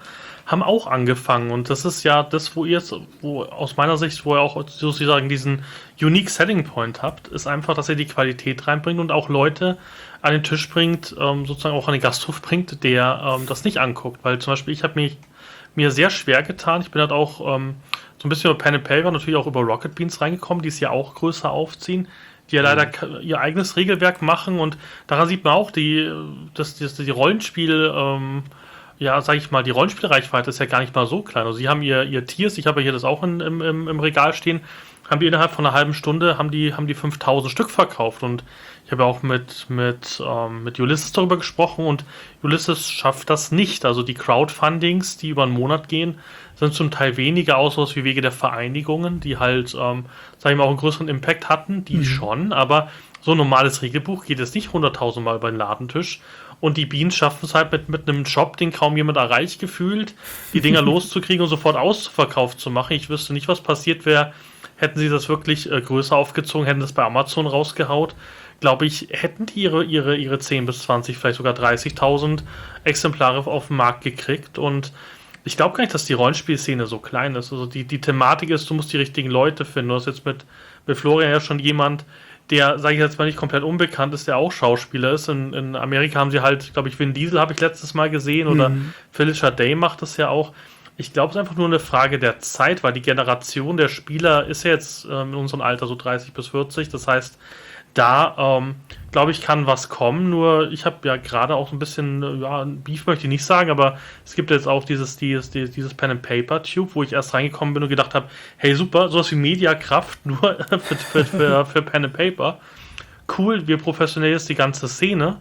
haben auch angefangen. Und das ist ja das, wo ihr jetzt, wo aus meiner Sicht, wo ihr auch sozusagen diesen Unique Selling Point habt, ist einfach, dass ihr die Qualität reinbringt und auch Leute an den Tisch bringt, ähm, sozusagen auch an den Gasthof bringt, der ähm, das nicht anguckt. Weil zum Beispiel ich habe mich mir sehr schwer getan. Ich bin halt auch ähm, so ein bisschen über Pen and Paper, natürlich auch über Rocket Beans reingekommen, die es ja auch größer aufziehen, die ja leider mhm. ihr eigenes Regelwerk machen und daran sieht man auch, die, dass, dass die Rollenspiel, ähm, ja, sag ich mal, die Rollenspielreichweite ist ja gar nicht mal so klein. Also sie haben ihr, ihr Tiers, ich habe ja hier das auch in, im, im, im Regal stehen, haben die innerhalb von einer halben Stunde, haben die, haben die fünftausend Stück verkauft und ich habe ja auch mit, mit, ähm, mit Ulysses darüber gesprochen und Ulysses schafft das nicht. Also die Crowdfundings, die über einen Monat gehen, sind zum Teil weniger aus wie Wege der Vereinigungen, die halt, ähm, sag ich mal, auch einen größeren Impact hatten, die mhm. schon, aber so ein normales Regelbuch geht es nicht hunderttausend Mal über den Ladentisch und die Beans schaffen es halt mit, mit einem Job, den kaum jemand erreicht gefühlt, die Dinger loszukriegen und sofort ausverkauft zu machen. Ich wüsste nicht, was passiert wäre, hätten sie das wirklich äh, größer aufgezogen, hätten das bei Amazon rausgehaut. Glaube ich, hätten die ihre, ihre, ihre zehn bis zwanzig, vielleicht sogar dreißigtausend Exemplare auf den Markt gekriegt und ich glaube gar nicht, dass die Rollenspielszene so klein ist. Also die, die Thematik ist, du musst die richtigen Leute finden. Du hast jetzt mit, mit Florian ja schon jemand, der, sage ich jetzt mal, nicht komplett unbekannt ist, der auch Schauspieler ist. In, in Amerika haben sie halt, glaube ich, Vin Diesel habe ich letztes Mal gesehen oder mhm. Felicia Day macht das ja auch. Ich glaube, es ist einfach nur eine Frage der Zeit, weil die Generation der Spieler ist ja jetzt ähm, in unserem Alter so dreißig bis vierzig. Das heißt, da, ähm, glaube ich, kann was kommen, nur ich habe ja gerade auch ein bisschen, ja, Beef möchte ich nicht sagen, aber es gibt jetzt auch dieses, dieses, dieses Pen-and-Paper-Tube, wo ich erst reingekommen bin und gedacht habe, hey super, sowas wie Mediakraft, nur für, für, für, für Pen-and-Paper. Cool, wir professionell ist die ganze Szene.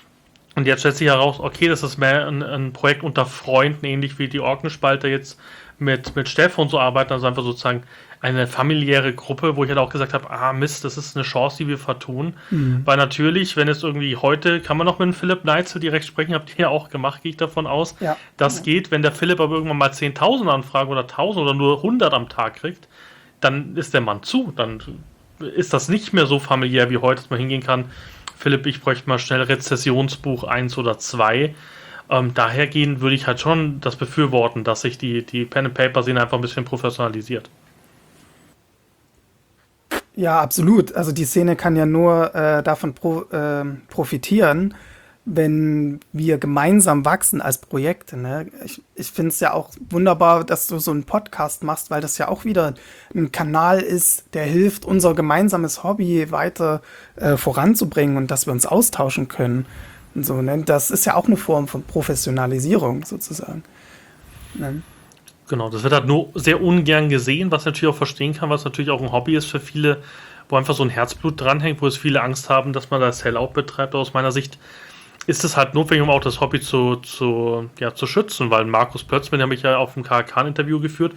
Und jetzt stellt sich heraus, okay, das ist mehr ein, ein Projekt unter Freunden, ähnlich wie die Orkenspalter jetzt mit, mit Steff und so arbeiten, also einfach sozusagen eine familiäre Gruppe, wo ich halt auch gesagt habe, ah Mist, das ist eine Chance, die wir vertun. Mhm. Weil natürlich, wenn es irgendwie heute, kann man noch mit dem Philipp Neitzel direkt sprechen, habt ihr ja auch gemacht, gehe ich davon aus. Ja. Das ja. geht, wenn der Philipp aber irgendwann mal zehntausend Anfragen oder tausend oder nur hundert am Tag kriegt, dann ist der Mann zu. Dann ist das nicht mehr so familiär wie heute, dass man hingehen kann, Philipp, ich bräuchte mal schnell Rezessionsbuch eins oder zwei. Ähm, dahergehend würde ich halt schon das befürworten, dass sich die, die Pen-and-Paper-Szene einfach ein bisschen professionalisiert. Ja, absolut. Also die Szene kann ja nur äh, davon pro, äh, profitieren, wenn wir gemeinsam wachsen als Projekte. Ne? Ich, ich finde es ja auch wunderbar, dass du so einen Podcast machst, weil das ja auch wieder ein Kanal ist, der hilft, unser gemeinsames Hobby weiter äh, voranzubringen und dass wir uns austauschen können. Und so, ne? Das ist ja auch eine Form von Professionalisierung sozusagen. Ne? Genau, das wird halt nur sehr ungern gesehen, was ich natürlich auch verstehen kann, was natürlich auch ein Hobby ist für viele, wo einfach so ein Herzblut dranhängt, wo es viele Angst haben, dass man da Sellout betreibt. Aber aus meiner Sicht ist es halt notwendig, um auch das Hobby zu, zu, ja, zu schützen, weil Markus Pötz, mit dem habe ich ja auf dem K H K-Interview geführt,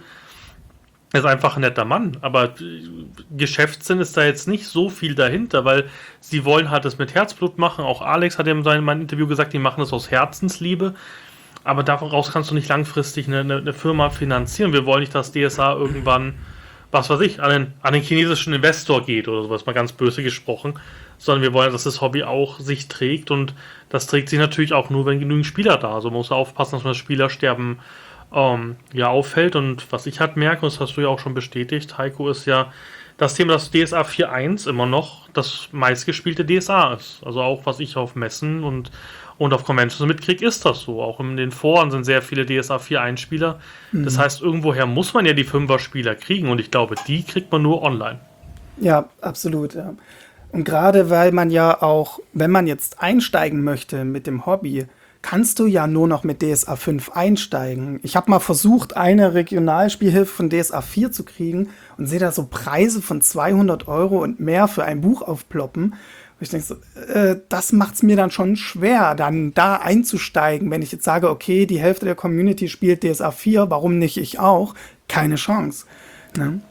ist einfach ein netter Mann, aber Geschäftssinn ist da jetzt nicht so viel dahinter, weil sie wollen halt das mit Herzblut machen. Auch Alex hat ja in seinem Interview gesagt, die machen das aus Herzensliebe. Aber daraus kannst du nicht langfristig eine, eine, eine Firma finanzieren. Wir wollen nicht, dass D S A irgendwann, was weiß ich, an den, an den chinesischen Investor geht oder sowas, mal ganz böse gesprochen. Sondern wir wollen, dass das Hobby auch sich trägt und das trägt sich natürlich auch nur, wenn genügend Spieler da sind. Also man muss aufpassen, dass man das Spielersterben ähm, ja auffällt. Und was ich halt merke, und das hast du ja auch schon bestätigt, Heiko, ist ja das Thema, dass D S A vier Punkt eins immer noch das meistgespielte D S A ist. Also auch was ich auf Messen und Und auf Conventions mitkriege, ist das so. Auch in den Foren sind sehr viele D S A vier Punkt eins Spieler. Mhm. Das heißt, irgendwoher muss man ja die Fünfer-Spieler kriegen. Und ich glaube, die kriegt man nur online. Ja, absolut. Ja. Und gerade weil man ja auch, wenn man jetzt einsteigen möchte mit dem Hobby, kannst du ja nur noch mit D S A fünf einsteigen. Ich habe mal versucht, eine Regionalspielhilfe von D S A vier zu kriegen und sehe da so Preise von zweihundert Euro und mehr für ein Buch aufploppen. Ich denke so, äh, das macht es mir dann schon schwer, dann da einzusteigen. Wenn ich jetzt sage, okay, die Hälfte der Community spielt D S A vier, warum nicht ich auch? Keine Chance. Ne?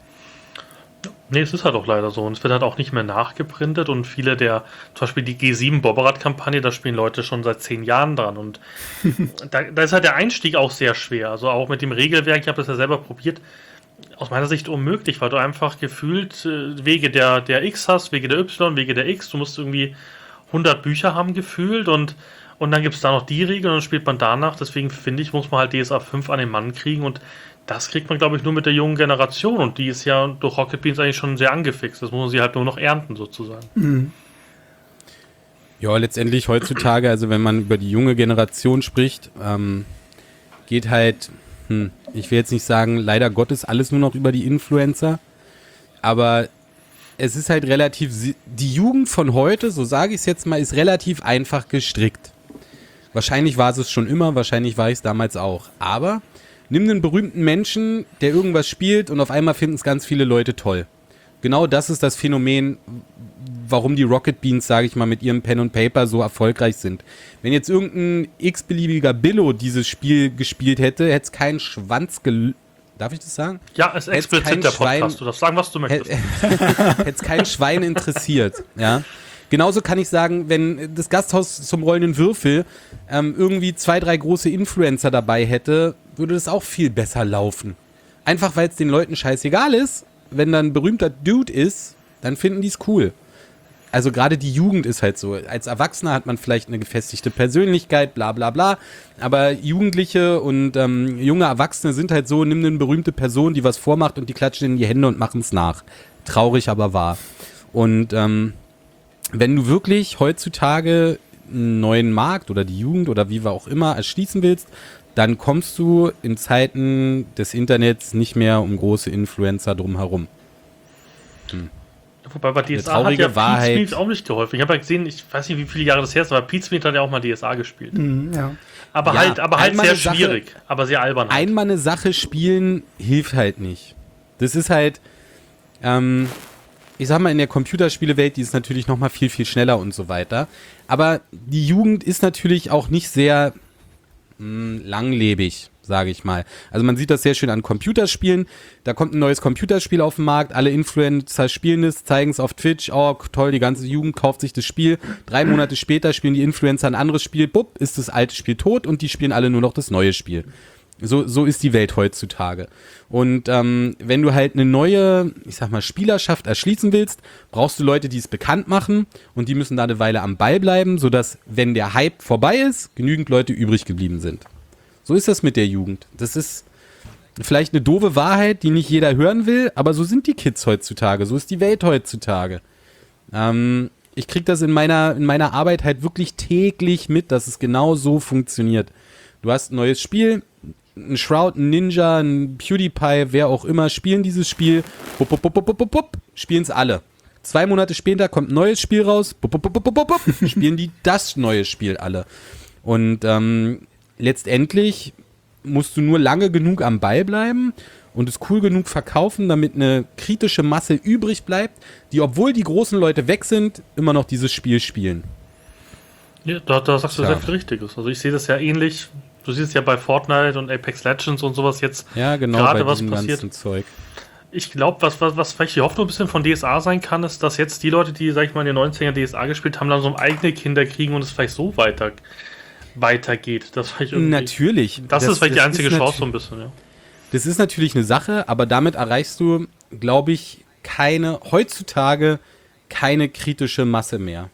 Nee, es ist halt auch leider so. Und es wird halt auch nicht mehr nachgeprintet. Und viele der, zum Beispiel die G sieben Bobberat-Kampagne, da spielen Leute schon seit zehn Jahren dran. Und da, da ist halt der Einstieg auch sehr schwer. Also auch mit dem Regelwerk, ich habe das ja selber probiert, aus meiner Sicht unmöglich, weil du einfach gefühlt äh, Wege der, der X hast, Wege der Y, Wege der X, du musst irgendwie hundert Bücher haben gefühlt und, Und dann gibt es da noch die Regeln und dann spielt man danach. Deswegen finde ich, muss man halt D S A fünf an den Mann kriegen. Und das kriegt man, glaube ich, nur mit der jungen Generation. Und die ist ja durch Rocket Beans eigentlich schon sehr angefixt. Das muss man sie halt nur noch ernten, sozusagen. Mhm. Ja, letztendlich heutzutage, also wenn man über die junge Generation spricht, ähm, geht halt, hm, ich will jetzt nicht sagen, leider Gottes alles nur noch über die Influencer, aber es ist halt relativ, die Jugend von heute, so sage ich es jetzt mal, ist relativ einfach gestrickt. Wahrscheinlich war es schon immer, wahrscheinlich war ich es damals auch, aber nimm einen berühmten Menschen, der irgendwas spielt und auf einmal finden es ganz viele Leute toll. Genau das ist das Phänomen, warum die Rocket Beans, sage ich mal, mit ihrem Pen und Paper so erfolgreich sind. Wenn jetzt irgendein x-beliebiger Billo dieses Spiel gespielt hätte, hätte es keinen Schwanz gel... Darf ich das sagen? Ja, es ist explizit der Podcast. Schwein, du darfst sagen, was du möchtest. Hätte es kein Schwein interessiert. Ja. Genauso kann ich sagen, wenn das Gasthaus zum rollenden Würfel ähm, irgendwie zwei, drei große Influencer dabei hätte, würde das auch viel besser laufen. Einfach, weil es den Leuten scheißegal ist, wenn da ein berühmter Dude ist, dann finden die es cool. Also gerade die Jugend ist halt so. Als Erwachsener hat man vielleicht eine gefestigte Persönlichkeit, bla bla bla. Aber Jugendliche und ähm, junge Erwachsene sind halt so, nimm eine berühmte Person, die was vormacht und die klatschen in die Hände und machen es nach. Traurig, aber wahr. Und ähm, wenn du wirklich heutzutage einen neuen Markt oder die Jugend oder wie wir auch immer erschließen willst, dann kommst du in Zeiten des Internets nicht mehr um große Influencer drumherum. Hm. Wobei bei D S A hat ja Pete Smith auch nicht geholfen. Ich habe ja gesehen, ich weiß nicht, wie viele Jahre das her ist, aber Pete Smith hat ja auch mal D S A gespielt. Mhm, ja. Aber ja, halt, aber halt sehr Sache, schwierig, aber sehr albern. Halt. Einmal eine Sache spielen hilft halt nicht. Das ist halt, ähm, ich sag mal, in der Computerspielewelt, die ist natürlich noch mal viel, viel schneller und so weiter. Aber die Jugend ist natürlich auch nicht sehr mh, langlebig, sage ich mal. Also man sieht das sehr schön an Computerspielen. Da kommt ein neues Computerspiel auf den Markt, alle Influencer spielen es, zeigen es auf Twitch, oh toll, die ganze Jugend kauft sich das Spiel. Drei Monate später spielen die Influencer ein anderes Spiel, bupp, ist das alte Spiel tot und die spielen alle nur noch das neue Spiel. So, so ist die Welt heutzutage. Und ähm, wenn du halt eine neue, ich sag mal, Spielerschaft erschließen willst, brauchst du Leute, die es bekannt machen und die müssen da eine Weile am Ball bleiben, sodass, wenn der Hype vorbei ist, genügend Leute übrig geblieben sind. So ist das mit der Jugend. Das ist vielleicht eine doofe Wahrheit, die nicht jeder hören will, aber so sind die Kids heutzutage, so ist die Welt heutzutage. Ähm, ich kriege das in meiner, in meiner Arbeit halt wirklich täglich mit, dass es genau so funktioniert. Du hast ein neues Spiel, ein Shroud, ein Ninja, ein PewDiePie, wer auch immer, spielen dieses Spiel, bup, bup, bup, bup, bup, bup, spielen es alle. Zwei Monate später kommt ein neues Spiel raus, bup, bup, bup, bup, bup, bup, spielen die das neue Spiel alle. Und ähm, letztendlich musst du nur lange genug am Ball bleiben und es cool genug verkaufen, damit eine kritische Masse übrig bleibt, die, obwohl die großen Leute weg sind, immer noch dieses Spiel spielen. Ja, da, da sagst du Tja. sehr viel Richtiges. Also ich sehe das ja ähnlich. Du siehst ja bei Fortnite und Apex Legends und sowas jetzt ja, genau, gerade bei was diesem passiert. ganzen Zeug. Ich glaube, was, was, was vielleicht die Hoffnung ein bisschen von D S A sein kann, ist, dass jetzt die Leute, die, sag ich mal, in den neunzigern D S A gespielt haben, dann so eigene Kinder kriegen und es vielleicht so weiter weitergeht. Das vielleicht irgendwie, Natürlich. Das, das ist vielleicht das die einzige ist Chance so ein bisschen, ja. Das ist natürlich eine Sache, aber damit erreichst du, glaube ich, keine, heutzutage keine kritische Masse mehr.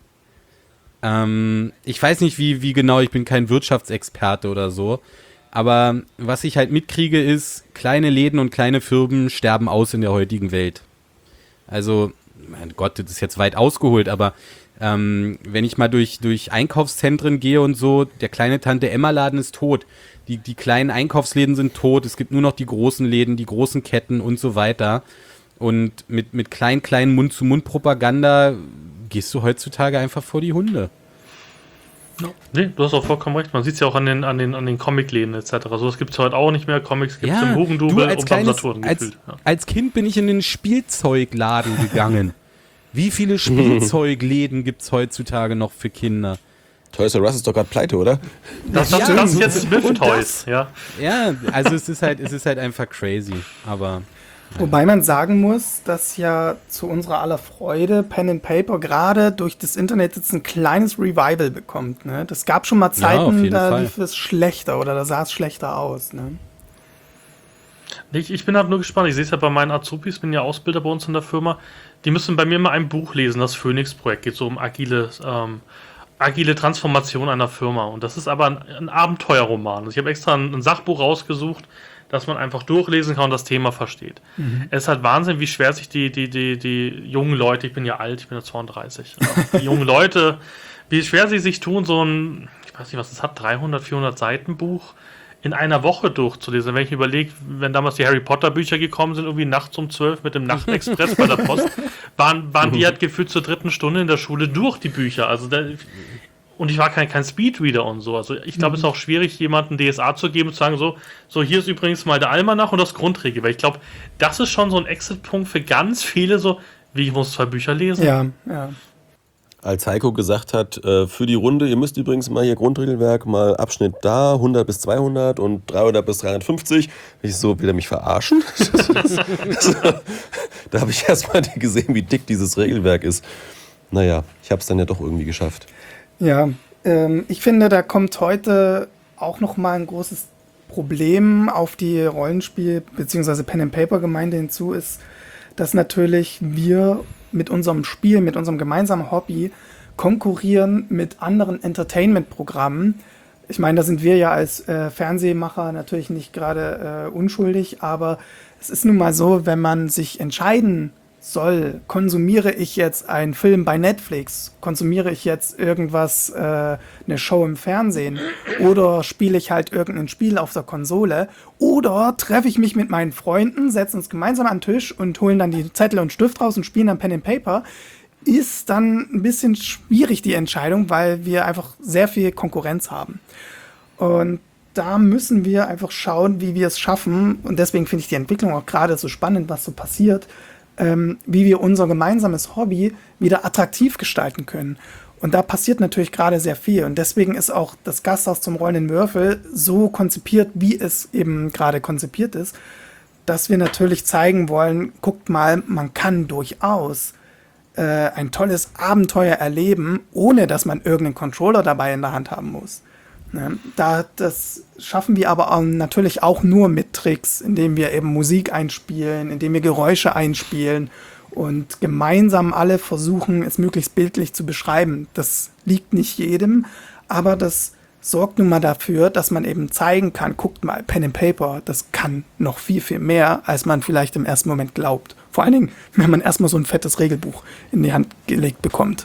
Ähm, ich weiß nicht, wie, wie genau, ich bin kein Wirtschaftsexperte oder so, aber was ich halt mitkriege ist, kleine Läden und kleine Firmen sterben aus in der heutigen Welt. Also, mein Gott, das ist jetzt weit ausgeholt, aber ähm, wenn ich mal durch, durch Einkaufszentren gehe und so, der kleine Tante-Emma-Laden ist tot. Die, die kleinen Einkaufsläden sind tot, es gibt nur noch die großen Läden, die großen Ketten und so weiter. Und mit, mit klein, kleinen Mund-zu-Mund-Propaganda gehst du heutzutage einfach vor die Hunde. Nee, du hast auch vollkommen recht. Man sieht es ja auch an den, an den, an den Comicläden et cetera. So, das gibt es heute auch nicht mehr. Comics gibt es Ja, im du, Hugendubel als und am kleines- Saturn als- gefühlt. Ja. Als Kind bin ich in den Spielzeugladen gegangen. Wie viele Spielzeugläden gibt es heutzutage noch für Kinder? Toys R Us ist doch gerade pleite, oder? Das, das, Ja, das ist und- jetzt Smith und Toys, ja. Ja, also es ist halt, es ist halt einfach crazy. Aber Wobei man sagen muss, dass ja zu unserer aller Freude Pen and Paper gerade durch das Internet jetzt ein kleines Revival bekommt. Ne? Das gab schon mal Ja, auf Zeiten, jeden da Fall. lief es schlechter oder da sah es schlechter aus. Ne? Ich, ich bin halt nur gespannt. Ich sehe es ja bei meinen Azubis, bin ja Ausbilder bei uns in der Firma. Die müssen bei mir immer ein Buch lesen, das Phoenix-Projekt. Geht so um agiles, ähm, agile Transformation einer Firma. Und das ist aber ein, ein Abenteuerroman. Also ich habe extra ein, ein Sachbuch rausgesucht, dass man einfach durchlesen kann und das Thema versteht. Mhm. Es ist halt Wahnsinn, wie schwer sich die, die, die, die jungen Leute, ich bin ja alt, ich bin ja zweiunddreißig, die jungen Leute, wie schwer sie sich tun, so ein, ich weiß nicht, was es hat, dreihundert, vierhundert Seiten Buch in einer Woche durchzulesen. Wenn ich überlege, wenn damals die Harry Potter Bücher gekommen sind, irgendwie nachts um zwölf mit dem Nachtexpress bei der Post, waren, waren die halt gefühlt zur dritten Stunde in der Schule durch die Bücher. Also da, und ich war kein, kein Speedreader und so. Also ich glaube, mhm. es ist auch schwierig, jemandem D S A zu geben und zu sagen, so, so hier ist übrigens mal der Almanach und das Grundregel. Weil ich glaube, das ist schon so ein Exit-Punkt für ganz viele, so, wie ich muss zwei Bücher lesen. Ja, ja. Als Heiko gesagt hat, äh, für die Runde, ihr müsst übrigens mal hier Grundregelwerk, mal Abschnitt da, hundert bis zweihundert und dreihundert bis dreihundertfünfzig. Ich so, will er mich verarschen? das, das, das, da habe ich erst mal gesehen, wie dick dieses Regelwerk ist. Naja, ich habe es dann ja doch irgendwie geschafft. Ja, ähm, ich finde, da kommt heute auch noch mal ein großes Problem auf die Rollenspiel- bzw. Pen-and-Paper-Gemeinde hinzu, ist, dass natürlich wir mit unserem Spiel, mit unserem gemeinsamen Hobby konkurrieren mit anderen Entertainment-Programmen. Ich meine, da sind wir ja als äh, Fernsehmacher natürlich nicht gerade äh, unschuldig, aber es ist nun mal so, wenn man sich entscheiden soll, konsumiere ich jetzt einen Film bei Netflix, konsumiere ich jetzt irgendwas, äh, eine Show im Fernsehen oder spiele ich halt irgendein Spiel auf der Konsole oder treffe ich mich mit meinen Freunden, setzen uns gemeinsam an den Tisch und holen dann die Zettel und Stift raus und spielen dann Pen and Paper, ist dann ein bisschen schwierig die Entscheidung, weil wir einfach sehr viel Konkurrenz haben. Und da müssen wir einfach schauen, wie wir es schaffen, und deswegen finde ich die Entwicklung auch gerade so spannend, was so passiert, Ähm, wie wir unser gemeinsames Hobby wieder attraktiv gestalten können. Und da passiert natürlich gerade sehr viel. Und deswegen ist auch das Gasthaus zum rollenden Würfel so konzipiert, wie es eben gerade konzipiert ist, dass wir natürlich zeigen wollen, guckt mal, man kann durchaus äh, ein tolles Abenteuer erleben, ohne dass man irgendeinen Controller dabei in der Hand haben muss. Ne? Da, das schaffen wir aber auch natürlich auch nur mit Tricks, indem wir eben Musik einspielen, indem wir Geräusche einspielen und gemeinsam alle versuchen, es möglichst bildlich zu beschreiben. Das liegt nicht jedem, aber das sorgt nun mal dafür, dass man eben zeigen kann, guckt mal, Pen and Paper, das kann noch viel, viel mehr, als man vielleicht im ersten Moment glaubt. Vor allen Dingen, wenn man erstmal so ein fettes Regelbuch in die Hand gelegt bekommt.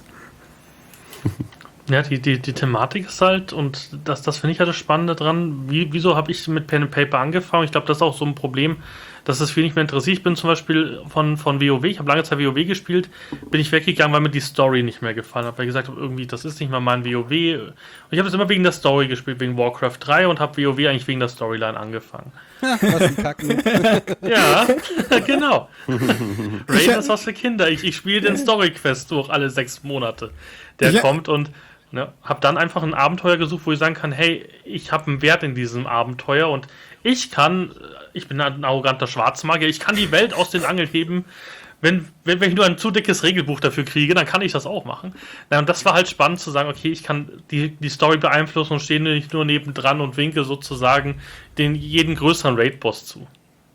Ja, die, die, die Thematik ist halt, und das, das finde ich halt das Spannende dran, wie, wieso habe ich mit Pen and Paper angefangen? Ich glaube, das ist auch so ein Problem, dass es viel nicht mehr interessiert. Ich bin zum Beispiel von, von WoW, ich habe lange Zeit WoW gespielt, bin ich weggegangen, weil mir die Story nicht mehr gefallen hat, weil ich gesagt habe, irgendwie, das ist nicht mal mein WoW. Und ich habe das immer wegen der Story gespielt, wegen Warcraft drei, und habe WoW eigentlich wegen der Storyline angefangen. Was ein Kacken. Ja, genau. Raid ist was für Kinder. Ich, ich spiele den Story-Quest durch alle sechs Monate. Der ja. kommt und ne, habe dann einfach ein Abenteuer gesucht, wo ich sagen kann, hey, ich habe einen Wert in diesem Abenteuer und ich kann, ich bin ein arroganter Schwarzmagier, ich kann die Welt aus den Angeln heben. Wenn, wenn, wenn ich nur ein zu dickes Regelbuch dafür kriege, dann kann ich das auch machen. Na, und das war halt spannend zu sagen, okay, ich kann die, die Story beeinflussen und stehe nicht nur nebendran und winke sozusagen den jeden größeren Raid-Boss zu.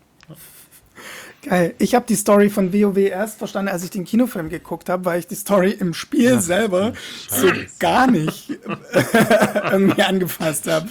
Geil. Ich habe die Story von WoW erst verstanden, als ich den Kinofilm geguckt habe, weil ich die Story im Spiel Ach, selber so gar nicht irgendwie angefasst habe.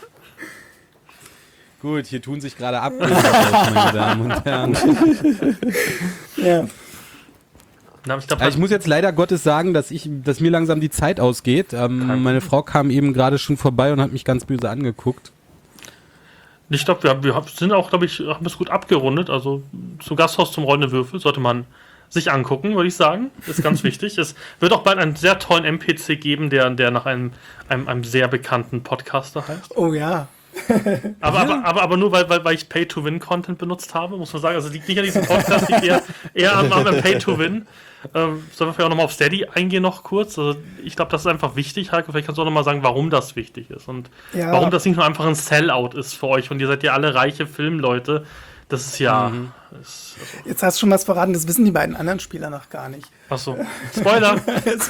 Gut, hier tun sich gerade Abkürzungen, meine Damen und Herren. Ja. Na, ich, glaub, ich muss jetzt leider Gottes sagen, dass ich, dass mir langsam die Zeit ausgeht. Ähm, meine Frau kam eben gerade schon vorbei und hat mich ganz böse angeguckt. Ich glaube, wir, wir sind auch, glaube ich, haben es gut abgerundet. Also zum Gasthaus zum rollenden Würfel sollte man sich angucken, würde ich sagen. Ist ganz wichtig. Es wird auch bald einen sehr tollen N P C geben, der, der nach einem, einem, einem sehr bekannten Podcaster heißt. Oh ja. aber, aber, aber, aber nur, weil, weil, weil ich Pay-to-Win-Content benutzt habe, muss man sagen. Also liegt nicht an diesem Podcast, liegt eher, eher am, am Pay-to-Win. Ähm, sollen wir vielleicht auch nochmal auf Steady eingehen noch kurz? Also ich glaube, das ist einfach wichtig, Heiko. Vielleicht kannst du auch nochmal sagen, warum das wichtig ist und ja. warum das nicht nur einfach ein Sellout ist für euch. Und ihr seid ja alle reiche Filmleute. Das ist ja... Mhm. Ist, also Jetzt hast du schon was verraten, das wissen die beiden anderen Spieler noch gar nicht. Achso, Spoiler!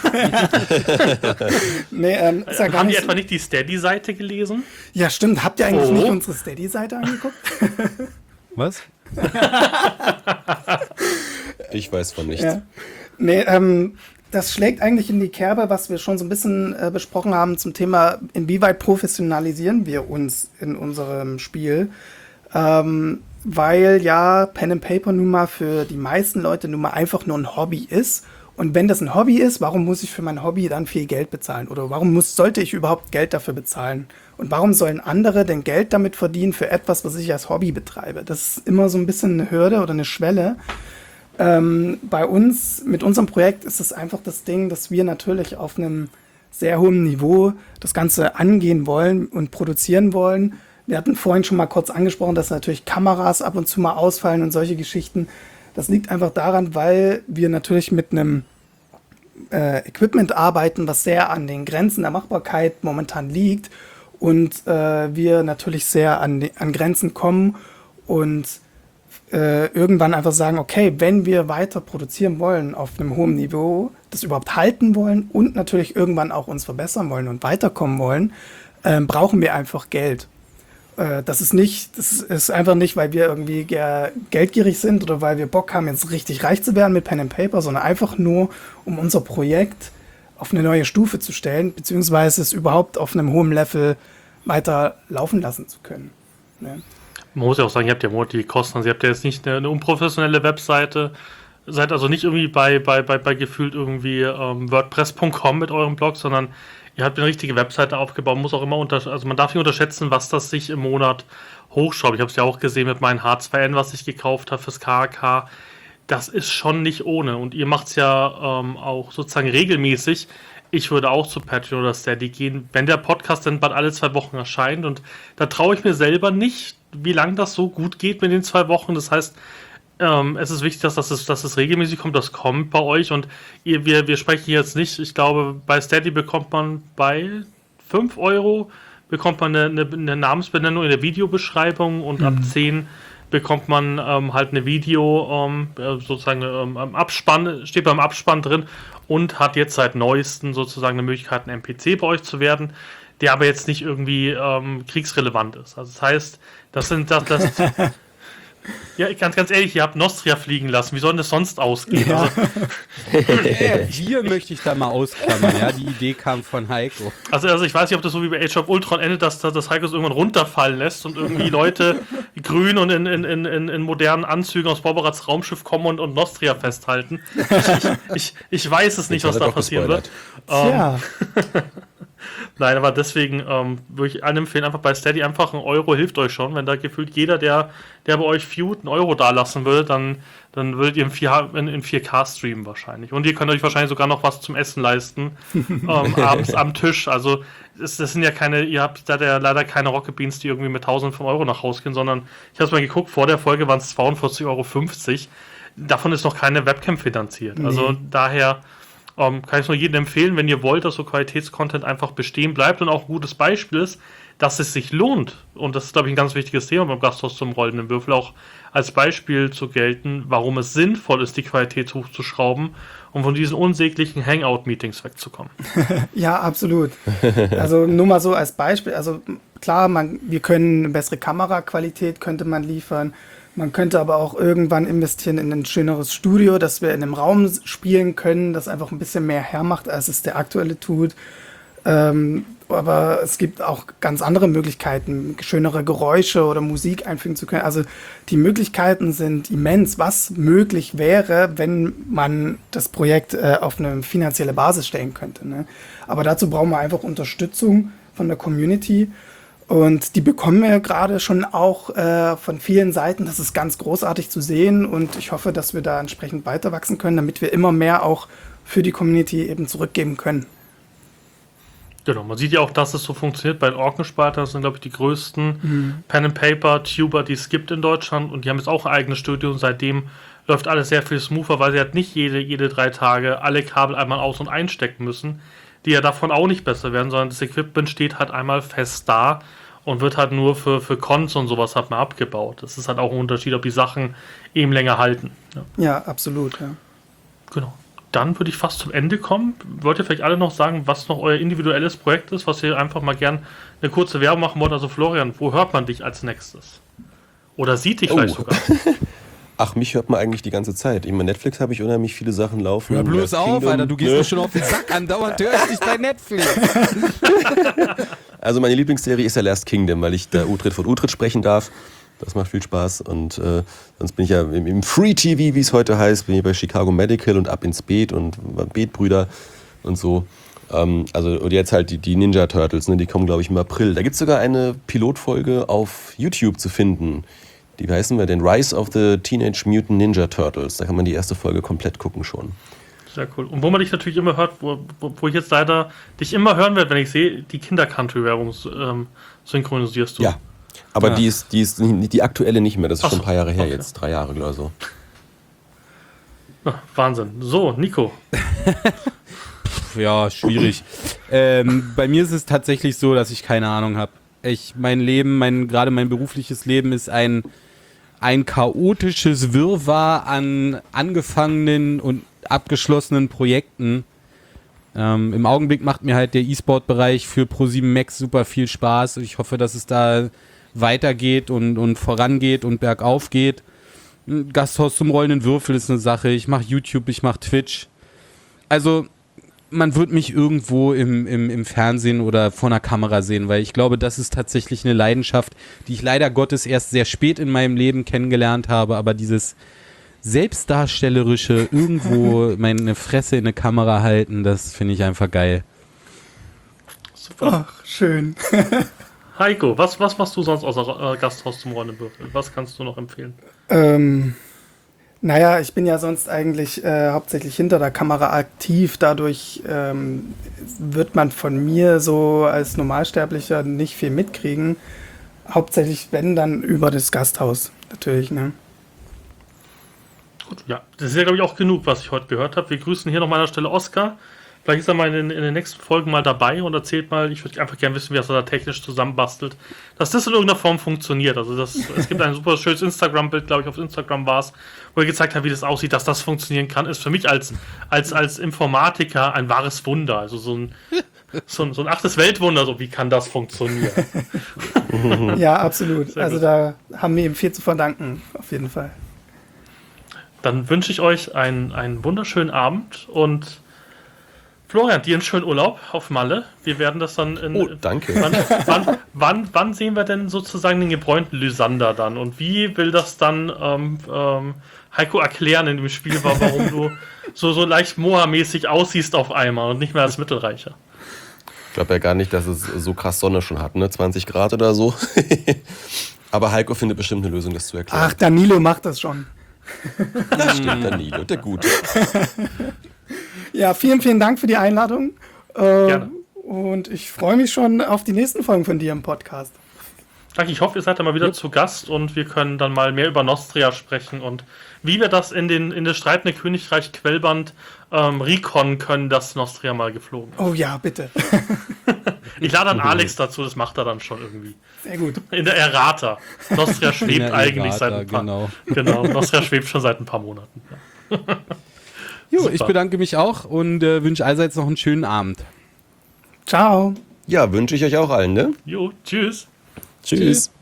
nee, ähm, ist ja gar Haben nicht die so etwa nicht die Steady-Seite gelesen? Ja, stimmt. Habt ihr eigentlich oh. nicht unsere Steady-Seite angeguckt? Was? Ich weiß von nichts. Ja. Nee, ähm, das schlägt eigentlich in die Kerbe, was wir schon so ein bisschen äh, besprochen haben zum Thema, inwieweit professionalisieren wir uns in unserem Spiel. Ähm, weil ja Pen and Paper nun mal für die meisten Leute nun mal einfach nur ein Hobby ist. Und wenn das ein Hobby ist, warum muss ich für mein Hobby dann viel Geld bezahlen? Oder warum muss, sollte ich überhaupt Geld dafür bezahlen? Und warum sollen andere denn Geld damit verdienen für etwas, was ich als Hobby betreibe? Das ist immer so ein bisschen eine Hürde oder eine Schwelle. Ähm, bei uns, mit unserem Projekt ist es einfach das Ding, dass wir natürlich auf einem sehr hohen Niveau das Ganze angehen wollen und produzieren wollen. Wir hatten vorhin schon mal kurz angesprochen, dass natürlich Kameras ab und zu mal ausfallen und solche Geschichten. Das liegt einfach daran, weil wir natürlich mit einem äh, Equipment arbeiten, was sehr an den Grenzen der Machbarkeit momentan liegt und äh, wir natürlich sehr an, die, an Grenzen kommen und äh, irgendwann einfach sagen, okay, wenn wir weiter produzieren wollen auf einem hohen Niveau, das überhaupt halten wollen und natürlich irgendwann auch uns verbessern wollen und weiterkommen wollen, äh, brauchen wir einfach Geld. Das ist nicht, das ist einfach nicht, weil wir irgendwie ge- geldgierig sind oder weil wir Bock haben, jetzt richtig reich zu werden mit Pen and Paper, sondern einfach nur, um unser Projekt auf eine neue Stufe zu stellen, beziehungsweise es überhaupt auf einem hohen Level weiter laufen lassen zu können. Ne? Man muss ja auch sagen, ihr habt ja die Kosten, also ihr habt ja jetzt nicht eine, eine unprofessionelle Webseite, seid also nicht irgendwie bei, bei, bei, bei gefühlt irgendwie ähm, WordPress Punkt com mit eurem Blog, sondern ihr habt eine richtige Webseite aufgebaut, muss auch immer unter, also man darf nicht unterschätzen, was das sich im Monat hochschraubt. Ich habe es ja auch gesehen mit meinem H zwei N, was ich gekauft habe fürs K H K. Das ist schon nicht ohne. Und ihr macht es ja ähm, auch sozusagen regelmäßig. Ich würde auch zu Patreon oder Steady gehen, wenn der Podcast dann bald alle zwei Wochen erscheint. Und da traue ich mir selber nicht, wie lange das so gut geht mit den zwei Wochen. Das heißt, Ähm, es ist wichtig, dass, dass, es, dass es regelmäßig kommt, das kommt bei euch und ihr, wir, wir sprechen jetzt nicht, ich glaube, bei Steady bekommt man bei fünf Euro bekommt man eine, eine, eine Namensbenennung in der Videobeschreibung und mhm. ab zehn bekommt man ähm, halt eine Video, ähm, sozusagen ähm, am Abspann, steht beim Abspann drin und hat jetzt seit neuesten sozusagen eine Möglichkeit, ein N P C bei euch zu werden, der aber jetzt nicht irgendwie ähm, kriegsrelevant ist. Also das heißt, das sind das, das ja, ganz, ganz ehrlich, ihr habt Nostria fliegen lassen. Wie soll denn das sonst ausgehen? Ja. Also, äh, hier möchte ich da mal ausklammern. Ja, die Idee kam von Heiko. also, also ich weiß nicht, ob das so wie bei Age of Ultron endet, dass das Heiko es irgendwann runterfallen lässt und irgendwie Leute grün und in, in, in, in modernen Anzügen aus Borberats Raumschiff kommen und, und Nostria festhalten. Ich, ich, ich, ich weiß es nicht, Jetzt was hat er da doch passieren wird. Tja. Ähm, Nein, aber deswegen ähm, würde ich allen empfehlen, einfach bei Steady einfach ein Euro hilft euch schon. Wenn da gefühlt jeder, der, der bei euch feud, einen Euro dalassen würde, dann, dann würdet ihr in, vier K, in, in vier K streamen wahrscheinlich. Und ihr könnt euch wahrscheinlich sogar noch was zum Essen leisten, ähm, abends am Tisch. Also das, das sind ja keine, ihr habt da ja leider keine Rocket Beans, die irgendwie mit tausend von Euro nach Hause gehen, sondern ich habe es mal geguckt, vor der Folge waren es zweiundvierzig Euro fünfzig. Davon ist noch keine Webcam finanziert. Nee. Also daher Um, kann ich nur jedem empfehlen, wenn ihr wollt, dass so Qualitätscontent einfach bestehen bleibt und auch ein gutes Beispiel ist, dass es sich lohnt. Und das ist, glaube ich, ein ganz wichtiges Thema beim Gasthaus zum rollenden Würfel, auch als Beispiel zu gelten, warum es sinnvoll ist, die Qualität hochzuschrauben, um von diesen unsäglichen Hangout-Meetings wegzukommen. Ja, absolut. Also nur mal so als Beispiel, also klar, man, wir können eine bessere Kameraqualität, könnte man liefern. Man könnte aber auch irgendwann investieren in ein schöneres Studio, dass wir in einem Raum spielen können, das einfach ein bisschen mehr hermacht, als es der aktuelle tut. Ähm, aber es gibt auch ganz andere Möglichkeiten, schönere Geräusche oder Musik einfügen zu können. Also die Möglichkeiten sind immens, was möglich wäre, wenn man das Projekt äh, auf eine finanzielle Basis stellen könnte. Ne? Aber dazu brauchen wir einfach Unterstützung von der Community. Und die bekommen wir gerade schon auch äh, von vielen Seiten. Das ist ganz großartig zu sehen und ich hoffe, dass wir da entsprechend weiter wachsen können, damit wir immer mehr auch für die Community eben zurückgeben können. Genau, man sieht ja auch, dass es so funktioniert bei den Orkenspaltern. Das sind, glaube ich, die größten mhm. Pen-and-Paper-Tuber, die es gibt in Deutschland und die haben jetzt auch ein eigenes Studio und seitdem läuft alles sehr viel smoother, weil sie halt nicht jede, jede drei Tage alle Kabel einmal aus- und einstecken müssen, die ja davon auch nicht besser werden, sondern das Equipment steht halt einmal fest da und wird halt nur für, für Cons und sowas halt mal abgebaut. Das ist halt auch ein Unterschied, ob die Sachen eben länger halten. Ja, ja absolut. Ja. Genau. Dann würde ich fast zum Ende kommen. Wollt ihr vielleicht alle noch sagen, was noch euer individuelles Projekt ist, was ihr einfach mal gern eine kurze Werbung machen wollt? Also Florian, wo hört man dich als nächstes? Oder sieht dich vielleicht Oh. sogar? Ach, mich hört man eigentlich die ganze Zeit. Ich meine, Netflix habe ich unheimlich viele Sachen laufen. Hör bloß Last auf, Kingdom, Alter, du gehst ne? mir schon auf den Sack. Andauernd höre ich dich bei Netflix. Also meine Lieblingsserie ist ja Last Kingdom, weil ich da Uhtred von Uhtred sprechen darf. Das macht viel Spaß. Und äh, sonst bin ich ja im, im Free-T V, wie es heute heißt, bin ich bei Chicago Medical und Ab ins Beet und Beetbrüder und so. Ähm, also und jetzt halt die, die Ninja Turtles, ne, die kommen, glaube ich, im April. Da gibt es sogar eine Pilotfolge auf YouTube zu finden. Die wie heißen wir denn? Rise of the Teenage Mutant Ninja Turtles. Da kann man die erste Folge komplett gucken schon. Sehr cool. Und wo man dich natürlich immer hört, wo, wo, wo ich jetzt leider dich immer hören werde, wenn ich sehe, die Kinder-Country-Werbung ähm, synchronisierst du. Ja, aber Ja. die ist, die ist nicht- die aktuelle nicht mehr. Das ist Ach schon so, ein paar Jahre her okay. jetzt. Drei Jahre oder so. Ah, Wahnsinn. So, Nico. Ja, schwierig. ähm, bei mir ist es tatsächlich so, dass ich keine Ahnung habe. Ich, mein Leben, mein, gerade mein berufliches Leben ist ein, ein chaotisches Wirrwarr an angefangenen und abgeschlossenen Projekten. Ähm, Im Augenblick macht mir halt der E-Sport-Bereich für ProSieben Max super viel Spaß. Ich hoffe, dass es da weitergeht und, und vorangeht und bergauf geht. Ein Gasthaus zum rollenden Würfel ist eine Sache. Ich mache YouTube, ich mache Twitch. Also man wird mich irgendwo im, im, im Fernsehen oder vor einer Kamera sehen, weil ich glaube, das ist tatsächlich eine Leidenschaft, die ich leider Gottes erst sehr spät in meinem Leben kennengelernt habe, aber dieses selbstdarstellerische, irgendwo meine Fresse in eine Kamera halten, das finde ich einfach geil. Super. Ach, schön. Heiko, was, was machst du sonst außer äh, Gasthaus zum rollenden Würfel? Was kannst du noch empfehlen? Ähm, naja, ich bin ja sonst eigentlich äh, hauptsächlich hinter der Kamera aktiv. Dadurch ähm, wird man von mir so als Normalsterblicher nicht viel mitkriegen. Hauptsächlich, wenn, dann über das Gasthaus natürlich, ne? Gut, ja, das ist ja, glaube ich, auch genug, was ich heute gehört habe. Wir grüßen hier noch mal an der Stelle Oskar. Vielleicht ist er mal in, in den nächsten Folgen mal dabei und erzählt mal, ich würde einfach gerne wissen, wie er das da technisch zusammenbastelt, dass das in irgendeiner Form funktioniert. Also das, es gibt ein super schönes Instagram-Bild, glaube ich, auf Instagram war es, wo er gezeigt hat, wie das aussieht, dass das funktionieren kann, ist für mich als, als, als Informatiker ein wahres Wunder. Also so ein, so ein, so ein achtes Weltwunder, so wie kann das funktionieren? Ja, absolut. Sehr Also gut. da haben wir ihm viel zu verdanken, auf jeden Fall. Dann wünsche ich euch einen, einen wunderschönen Abend und Florian, dir einen schönen Urlaub auf Malle. Wir werden das dann in. Oh, danke. Wann, wann, wann, wann sehen wir denn sozusagen den gebräunten Lysander dann? Und wie will das dann ähm, ähm, Heiko erklären in dem Spiel, warum du so, so leicht Moa-mäßig aussiehst auf einmal und nicht mehr als Mittelreicher? Ich glaube ja gar nicht, dass es so krass Sonne schon hat, ne? zwanzig Grad oder so. Aber Heiko findet bestimmt eine Lösung, das zu erklären. Ach, Danilo macht das schon. das stimmt, Danilo, der Gute. Ja, vielen, vielen Dank für die Einladung. Äh, Gerne. Und ich freue mich schon auf die nächsten Folgen von dir im Podcast. Danke, ich hoffe, ihr seid dann mal wieder zu Gast und wir können dann mal mehr über Nostria sprechen und wie wir das in den in das streitende Königreich Quellband ähm, reconnen können, dass Nostria mal geflogen ist. Oh ja, bitte. Ich lade dann Alex dazu, das macht er dann schon irgendwie. Sehr gut. In der Errata. Nostria schwebt der eigentlich Errata, seit ein paar genau. Genau, Nostria schwebt schon seit ein paar Monaten. Ja. Jo, Super. ich bedanke mich auch und äh, wünsche allseits noch einen schönen Abend. Ciao. Ja, wünsche ich euch auch allen, ne? Jo, tschüss. Tschüss.